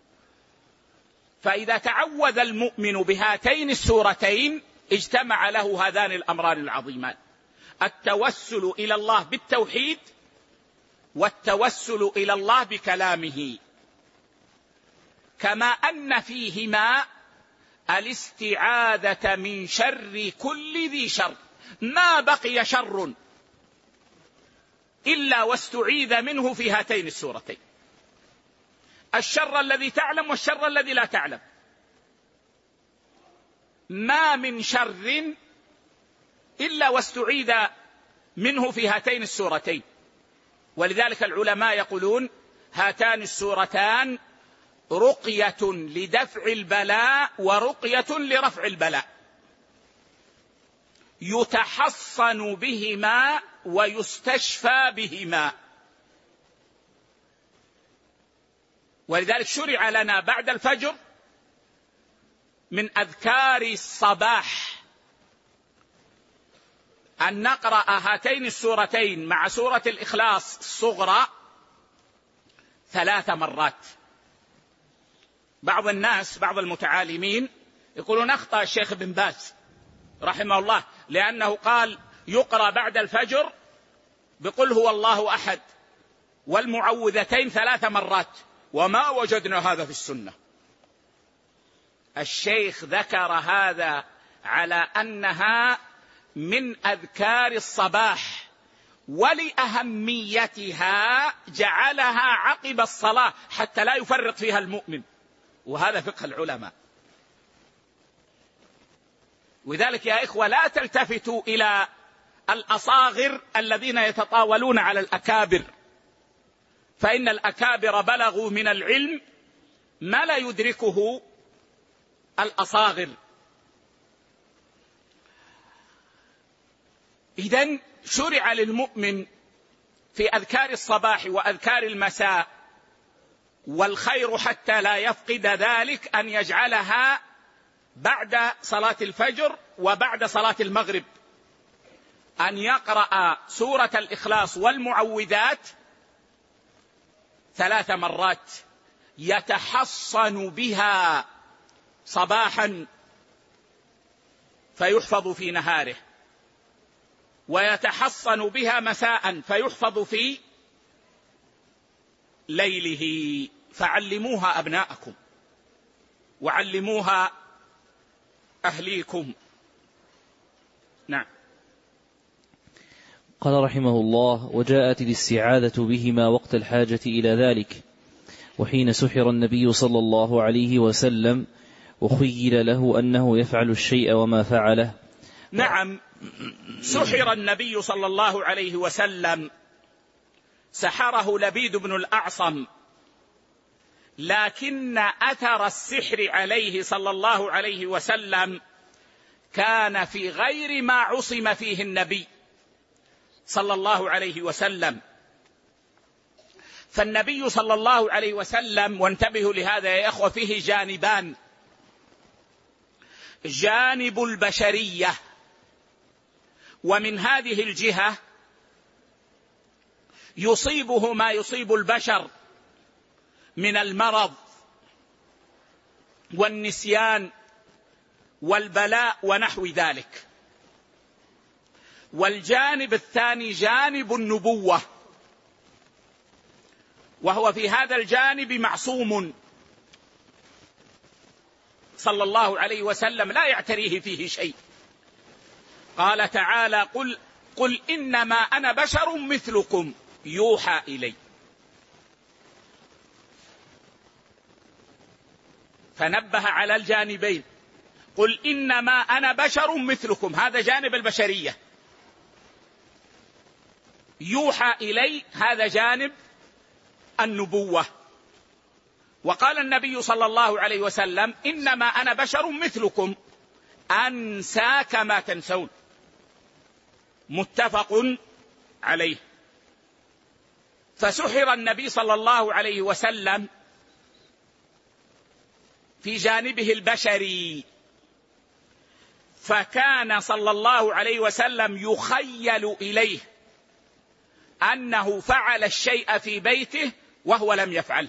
S1: فإذا تعوذ المؤمن بهاتين السورتين اجتمع له هذان الأمران العظيمان: التوسل إلى الله بالتوحيد، والتوسل إلى الله بكلامه. كما أن فيهما الاستعاذة من شر كل ذي شر. ما بقي شر إلا واستعيذ منه في هاتين السورتين: الشر الذي تعلم والشر الذي لا تعلم. ما من شر إلا واستعيذ منه في هاتين السورتين. ولذلك العلماء يقولون هاتان السورتان رقية لدفع البلاء ورقية لرفع البلاء، يتحصن بهما ويستشفى بهما. ولذلك شرع لنا بعد الفجر من أذكار الصباح أن نقرأ هاتين السورتين مع سورة الإخلاص الصغرى ثلاث مرات. بعض الناس بعض المتعالمين يقولون أخطأ الشيخ بن باز رحمه الله لأنه قال يقرأ بعد الفجر بقل هو الله أحد والمعوذتين ثلاث مرات، وما وجدنا هذا في السنة. الشيخ ذكر هذا على أنها من أذكار الصباح، ولأهميتها جعلها عقب الصلاة حتى لا يفرط فيها المؤمن، وهذا فقه العلماء. وذلك يا إخوة لا تلتفتوا إلى الأصاغر الذين يتطاولون على الأكابر، فإن الأكابر بلغوا من العلم ما لا يدركه الأصاغر. إذن شرع للمؤمن في أذكار الصباح وأذكار المساء، والخير حتى لا يفقد ذلك أن يجعلها بعد صلاة الفجر وبعد صلاة المغرب، أن يقرأ سورة الإخلاص والمعوذات ثلاث مرات يتحصن بها صباحا فيحفظ في نهاره، ويتحصن بها مساء فيحفظ في ليله. فعلموها أبناءكم وعلموها أهليكم. نعم.
S2: قال رحمه الله: وجاءت الاستعاذة بهما وقت الحاجة إلى ذلك، وحين سحر النبي صلى الله عليه وسلم وخيل له أنه يفعل الشيء وما فعله.
S1: نعم، سحر النبي صلى الله عليه وسلم، سحره لبيد بن الأعصم، لكن أثر السحر عليه صلى الله عليه وسلم كان في غير ما عصم فيه النبي صلى الله عليه وسلم. فالنبي صلى الله عليه وسلم، وانتبهوا لهذا يا إخوة، فيه جانبان: جانب البشرية، ومن هذه الجهة يصيبه ما يصيب البشر من المرض والنسيان والبلاء ونحو ذلك. والجانب الثاني جانب النبوة، وهو في هذا الجانب معصوم صلى الله عليه وسلم، لا يعتريه فيه شيء. قال تعالى: قل, قل إنما أنا بشر مثلكم يوحى إلي. فنبه على الجانبين: قل إنما أنا بشر مثلكم، هذا جانب البشرية، يوحى إلي، هذا جانب النبوة. وقال النبي صلى الله عليه وسلم: إنما أنا بشر مثلكم أنسى كما تنسون، متفق عليه. فسحر النبي صلى الله عليه وسلم في جانبه البشري، فكان صلى الله عليه وسلم يخيل إليه أنه فعل الشيء في بيته وهو لم يفعله،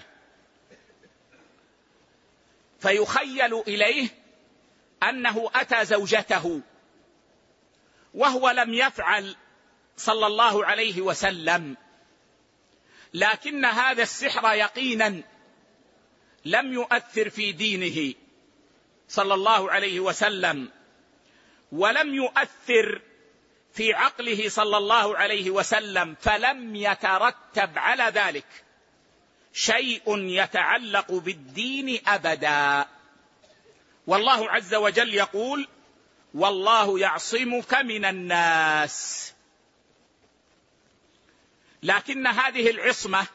S1: فيخيل إليه أنه أتى زوجته وهو لم يفعل صلى الله عليه وسلم، لكن هذا السحر يقينا لم يؤثر في دينه صلى الله عليه وسلم، ولم يؤثر في عقله صلى الله عليه وسلم، فلم يترتب على ذلك شيء يتعلق بالدين أبدا. والله عز وجل يقول: والله يعصمك من الناس. لكن هذه العصمة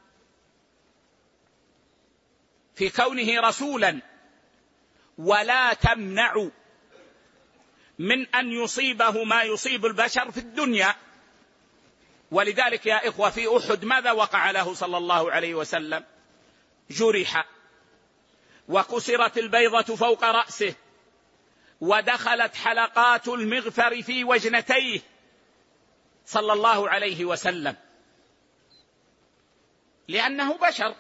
S1: في كونه رسولا ولا تمنع من أن يصيبه ما يصيب البشر في الدنيا. ولذلك يا إخوة في أحد ماذا وقع له صلى الله عليه وسلم؟ جرح، وكسرت البيضة فوق رأسه، ودخلت حلقات المغفر في وجنتيه، صلى الله عليه وسلم، لأنه بشر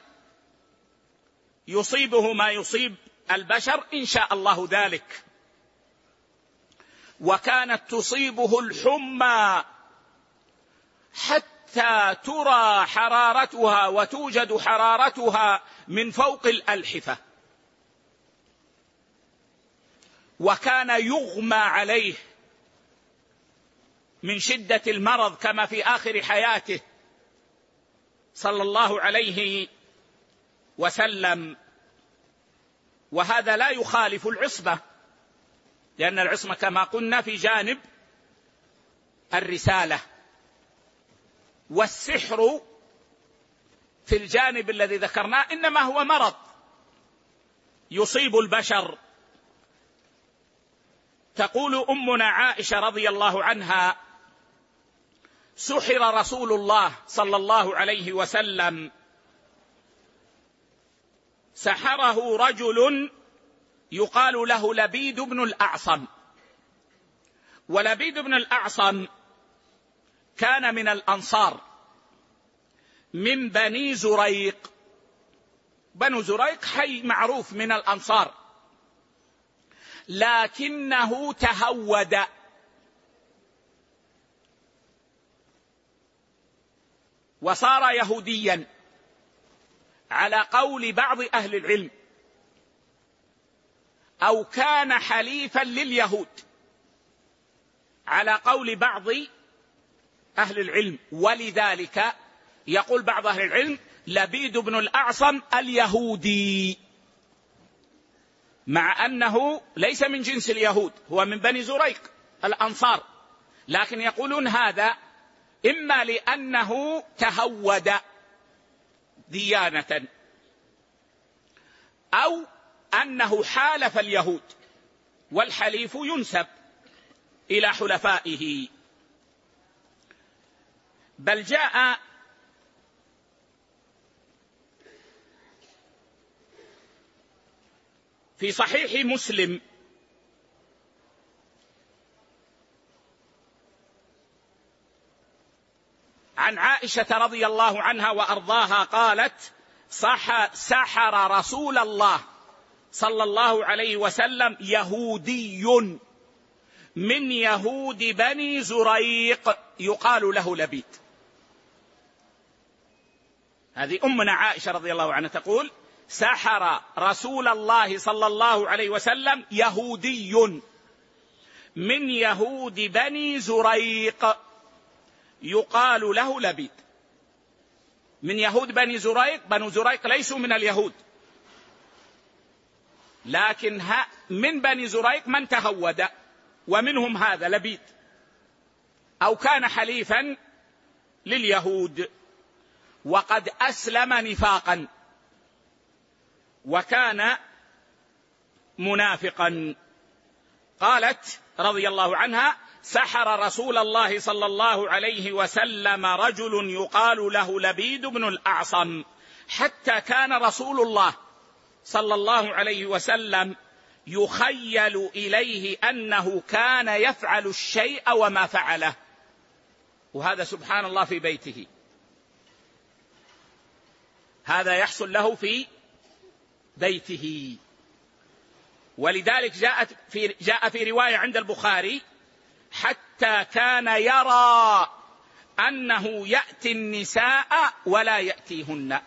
S1: يصيبه ما يصيب البشر إن شاء الله ذلك. وكانت تصيبه الحمى حتى ترى حرارتها وتوجد حرارتها من فوق الألحفة، وكان يغمى عليه من شدة المرض كما في آخر حياته صلى الله عليه وسلم. وهذا لا يخالف العصمة، لأن العصمة كما قلنا في جانب الرسالة، والسحر في الجانب الذي ذكرناه إنما هو مرض يصيب البشر. تقول أمنا عائشة رضي الله عنها: سحر رسول الله صلى الله عليه وسلم، سحره رجل يقال له لبيد بن الأعصم. ولبيد بن الأعصم كان من الأنصار من بني زريق. بنو زريق حي معروف من الأنصار، لكنه تهود وصار يهوديا على قول بعض أهل العلم، أو كان حليفا لليهود على قول بعض أهل العلم. ولذلك يقول بعض أهل العلم: لبيد بن الأعصم اليهودي، مع أنه ليس من جنس اليهود، هو من بني زريق الأنصار، لكن يقولون هذا إما لأنه تهود ديانة، أو أنه حالف اليهود، والحليف ينسب إلى حلفائه. بل جاء في صحيح مسلم عن عائشة رضي الله عنها وأرضاها قالت: صح سحر رسول الله صلى الله عليه وسلم يهودي من يهود بني زريق يقال له لبيد. هذه أمنا عائشة رضي الله عنها تقول: سحر رسول الله صلى الله عليه وسلم يهودي من يهود بني زريق يقال له لبيد. من يهود بني زريق، بنو زريق ليسوا من اليهود، لكن من بني زريق من تهود، ومنهم هذا لبيد، أو كان حليفا لليهود، وقد أسلم نفاقا وكان منافقا. قالت رضي الله عنها: سحر رسول الله صلى الله عليه وسلم رجل يقال له لبيد بن الأعصم، حتى كان رسول الله صلى الله عليه وسلم يخيل إليه أنه كان يفعل الشيء وما فعله. وهذا سبحان الله في بيته، هذا يحصل له في بيته. ولذلك جاءت في جاء في رواية عند البخاري: حتى كان يرى أنه يأتي النساء ولا يأتيهن.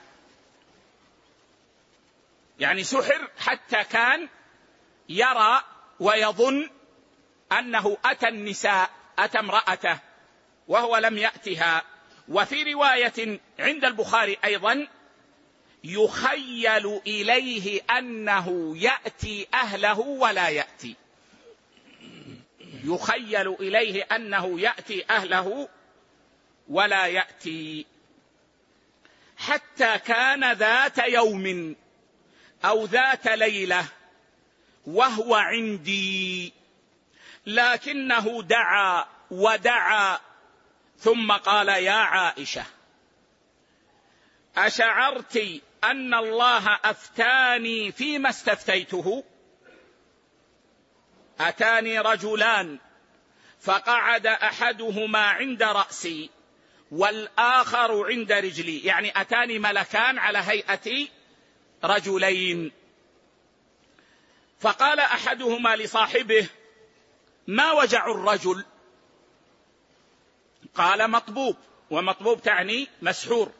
S1: يعني سحر حتى كان يرى ويظن أنه أتى النساء، أتى امرأته وهو لم يأتها. وفي رواية عند البخاري أيضا: يخيل إليه أنه يأتي أهله ولا يأتي. يخيل إليه أنه يأتي أهله ولا يأتي. حتى كان ذات يوم أو ذات ليلة وهو عندي، لكنه دعا ودعا ثم قال: يا عائشة، أشعرت أن الله أفتاني فيما استفتيته؟ أتاني رجلان فقعد أحدهما عند رأسي والآخر عند رجلي، يعني أتاني ملكان على هيئة رجلين. فقال أحدهما لصاحبه: ما وجع الرجل؟ قال: مطبوب، ومطبوب تعني مسحور.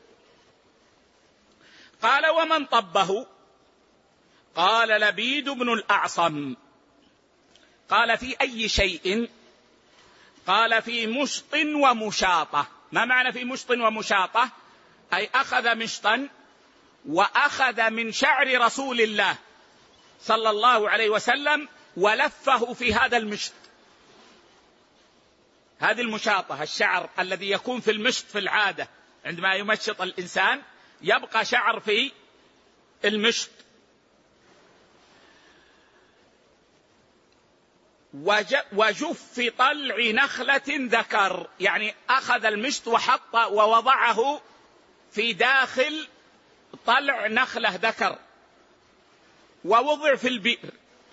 S1: قال: ومن طبه؟ قال: لبيد بن الأعصم. قال: في أي شيء؟ قال: في مشط ومشاطة. ما معنى في مشط ومشاطة؟ أي أخذ مشطا وأخذ من شعر رسول الله صلى الله عليه وسلم ولفه في هذا المشط. هذه المشاطة، الشعر الذي يكون في المشط في العادة عندما يمشط الإنسان يبقى شعر في المشط. وجف طلع نخلة ذكر، يعني أخذ المشط وحط ووضعه في داخل طلع نخلة ذكر ووضع في البئر.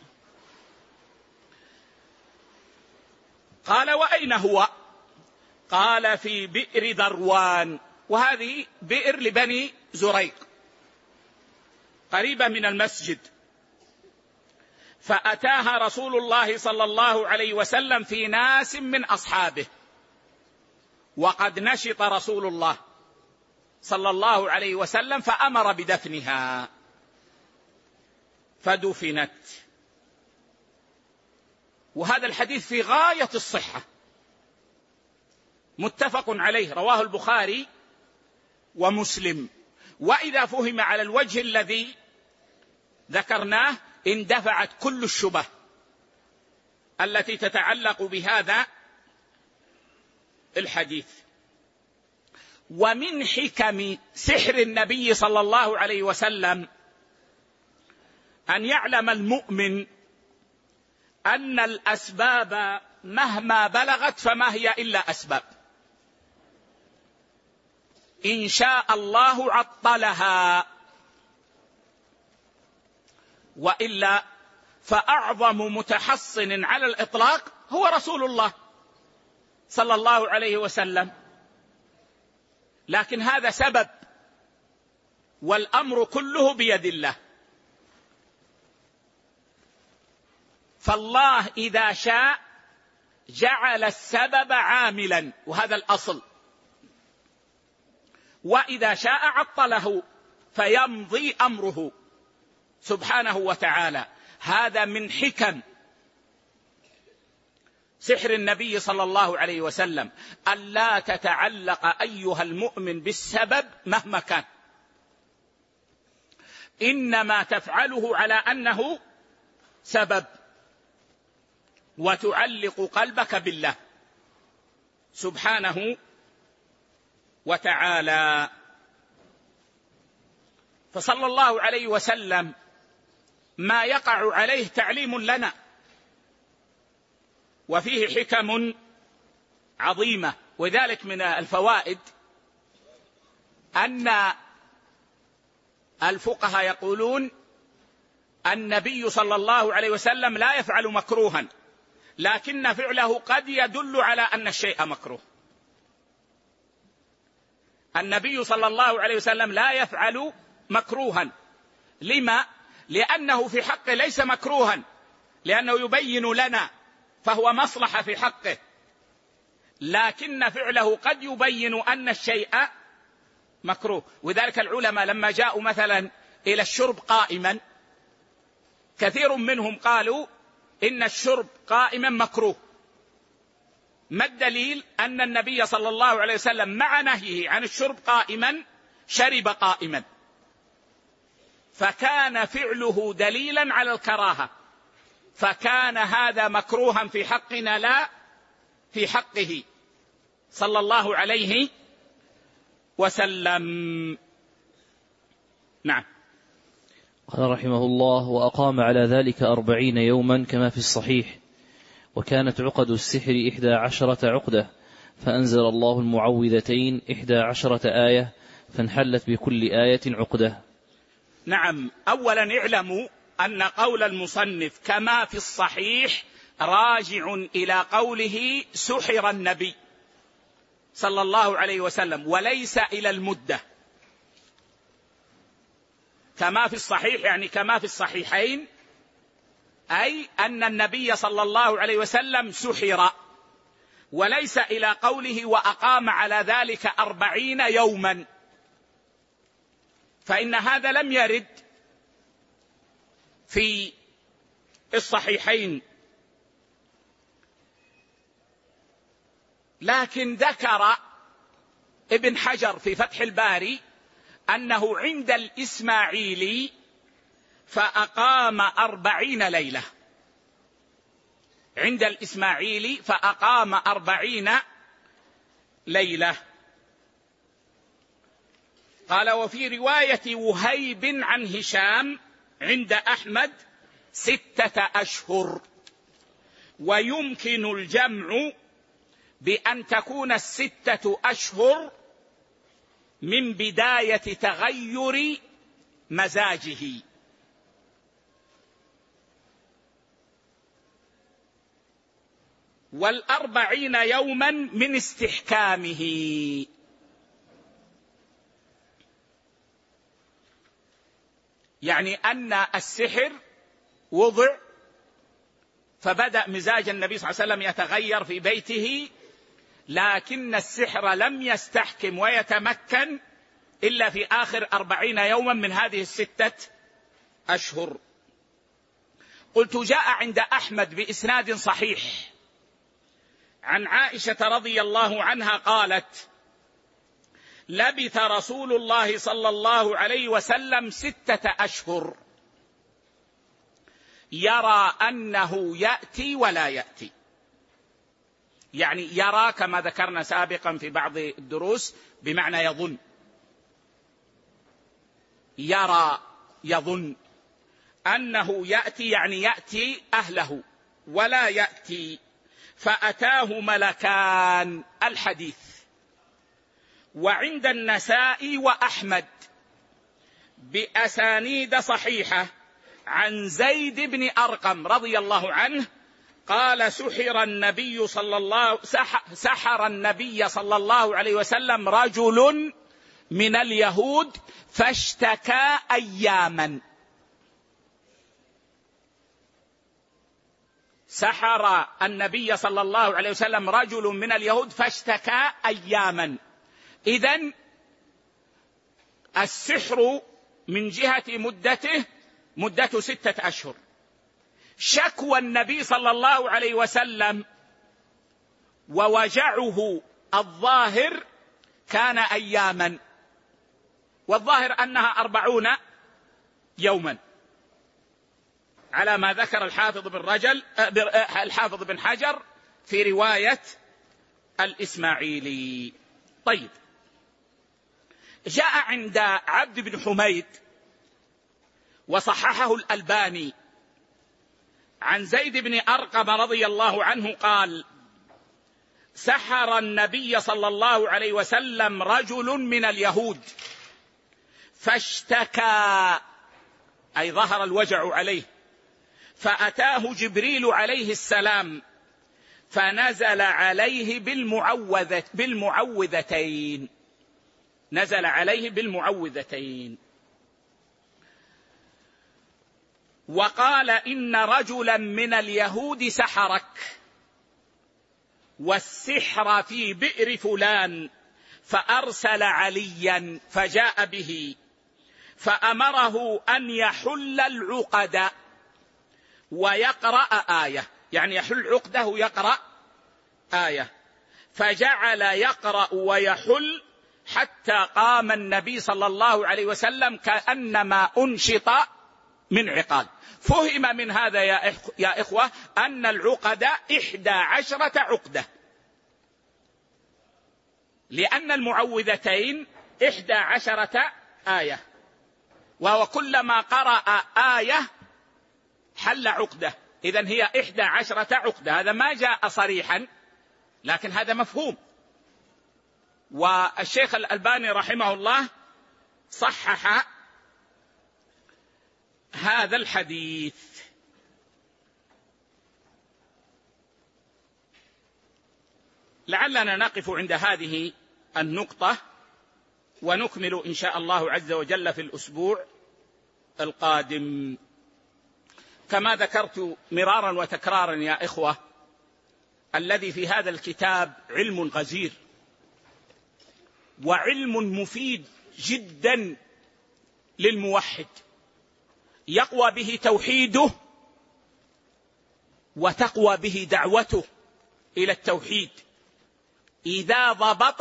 S1: قال: وأين هو؟ قال: في بئر ذروان، وهذه بئر لبني زريق قريبة من المسجد. فأتاها رسول الله صلى الله عليه وسلم في ناس من أصحابه، وقد نشط رسول الله صلى الله عليه وسلم فأمر بدفنها فدفنت. وهذا الحديث في غاية الصحة متفق عليه، رواه البخاري ومسلم. وإذا فهم على الوجه الذي ذكرناه اندفعت كل الشبه التي تتعلق بهذا الحديث. ومن حكم سحر النبي صلى الله عليه وسلم أن يعلم المؤمن أن الأسباب مهما بلغت فما هي إلا أسباب، إن شاء الله عطلها، وإلا فأعظم متحصن على الإطلاق هو رسول الله صلى الله عليه وسلم. لكن هذا سبب، والأمر كله بيد الله. فالله إذا شاء جعل السبب عاملا، وهذا الأصل، وإذا شاء عطله فيمضي أمره سبحانه وتعالى. هذا من حكم سحر النبي صلى الله عليه وسلم، ألا تتعلق أيها المؤمن بالسبب مهما كان، إنما تفعله على أنه سبب، وتعلق قلبك بالله سبحانه وتعالى. فصلى الله عليه وسلم ما يقع عليه تعليم لنا، وفيه حكم عظيمة. وذلك من الفوائد أن الفقهاء يقولون النبي صلى الله عليه وسلم لا يفعل مكروها، لكن فعله قد يدل على أن الشيء مكروه. النبي صلى الله عليه وسلم لا يفعل مكروها. لما؟ لأنه في حقه ليس مكروها، لأنه يبين لنا فهو مصلحة في حقه، لكن فعله قد يبين أن الشيء مكروه. وذلك العلماء لما جاءوا مثلا إلى الشرب قائما، كثير منهم قالوا إن الشرب قائما مكروه. ما الدليل؟ أن النبي صلى الله عليه وسلم مع نهيه عن الشرب قائما شرب قائما، فكان فعله دليلا على الكراهة، فكان هذا مكروها في حقنا لا في حقه صلى الله عليه وسلم. نعم.
S2: قال رحمه الله: وأقام على ذلك أربعين يوما كما في الصحيح، وكانت عقد السحر إحدى عشرة عقدة، فأنزل الله المعوذتين إحدى عشرة آية، فانحلت بكل آية عقدة.
S1: نعم. أولا اعلموا أن قول المصنف كما في الصحيح راجع إلى قوله سحر النبي صلى الله عليه وسلم، وليس إلى المدة كما في الصحيح، يعني كما في الصحيحين، أي أن النبي صلى الله عليه وسلم سحر، وليس إلى قوله وأقام على ذلك أربعين يوما، فإن هذا لم يرد في الصحيحين. لكن ذكر ابن حجر في فتح الباري أنه عند الإسماعيلي فأقام أربعين ليلة، عند الإسماعيلي فأقام أربعين ليلة. قال وفي رواية وهيب عن هشام عند أحمد ستة أشهر، ويمكن الجمع بأن تكون الستة أشهر من بداية تغير مزاجه، والأربعين يوما من استحكامه. يعني أن السحر وضع فبدأ مزاج النبي صلى الله عليه وسلم يتغير في بيته، لكن السحر لم يستحكم ويتمكن إلا في آخر أربعين يوما من هذه الستة أشهر. قلت جاء عند أحمد بإسناد صحيح عن عائشة رضي الله عنها قالت لبث رسول الله صلى الله عليه وسلم ستة أشهر يرى أنه يأتي ولا يأتي، يعني يرى كما ذكرنا سابقا في بعض الدروس بمعنى يظن، يرى يظن أنه يأتي، يعني يأتي أهله ولا يأتي. فأتاه ملكان الحديث. وعند النسائي وأحمد بأسانيد صحيحة عن زيد بن أرقم رضي الله عنه قال سحر النبي صلى الله سحر النبي صلى الله عليه وسلم رجل من اليهود فاشتكى أياما. سحر النبي صلى الله عليه وسلم رجل من اليهود فاشتكى أياما. إذن السحر من جهة مدته مدته ستة أشهر. شكوى النبي صلى الله عليه وسلم ووجعه الظاهر كان أياما، والظاهر أنها أربعون يوما على ما ذكر الحافظ بن رجل الحافظ بن حجر في رواية الإسماعيلي. طيب، جاء عند عبد بن حميد وصححه الألباني عن زيد بن أرقم رضي الله عنه قال سحر النبي صلى الله عليه وسلم رجل من اليهود فاشتكى، أي ظهر الوجع عليه، فأتاه جبريل عليه السلام فنزل عليه بالمعوذة بالمعوذتين نزل عليه بالمعوذتين وقال إن رجلا من اليهود سحرك، والسحر في بئر فلان، فأرسل عليا فجاء به فأمره أن يحل العقد ويقرأ آية، يعني يحل عقده يقرأ آية، فجعل يقرأ ويحل حتى قام النبي صلى الله عليه وسلم كأنما أنشط من عقال. فهم من هذا يا إخوة أن العقد إحدى عشرة عقدة، لأن المعوذتين إحدى عشرة آية، وهو كلما قرأ آية حل عقدة، إذن هي إحدى عشرة عقدة. هذا ما جاء صريحا لكن هذا مفهوم. والشيخ الألباني رحمه الله صحح هذا الحديث. لعلنا نقف عند هذه النقطة ونكمل إن شاء الله عز وجل في الأسبوع القادم. كما ذكرت مرارا وتكرارا يا إخوة، الذي في هذا الكتاب علم غزير وعلم مفيد جدا للموحد، يقوى به توحيده وتقوى به دعوته إلى التوحيد إذا ضبط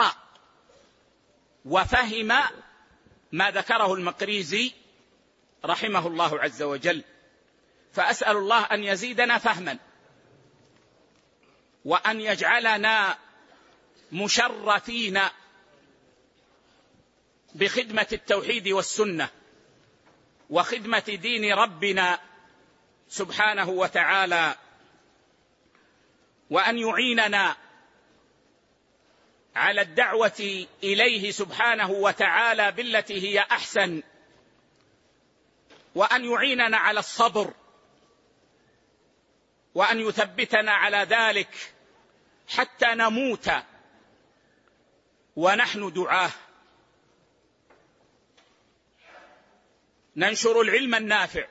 S1: وفهم ما ذكره المقريزي رحمه الله عز وجل. فأسأل الله أن يزيدنا فهما، وأن يجعلنا مشرفين بخدمة التوحيد والسنة وخدمة دين ربنا سبحانه وتعالى، وأن يعيننا على الدعوة إليه سبحانه وتعالى بالتي هي أحسن، وأن يعيننا على الصبر، وأن يثبتنا على ذلك حتى نموت ونحن دعاه. ننشر العلم النافع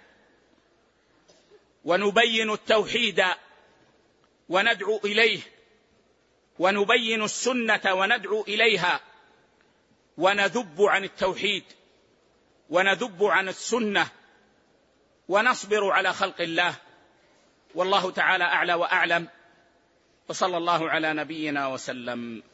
S1: ونبين التوحيد وندعو إليه، ونبين السنة وندعو إليها، ونذب عن التوحيد ونذب عن السنة، ونصبر على خلق الله. والله تعالى أعلى وأعلم، وصلى الله على نبينا وسلم.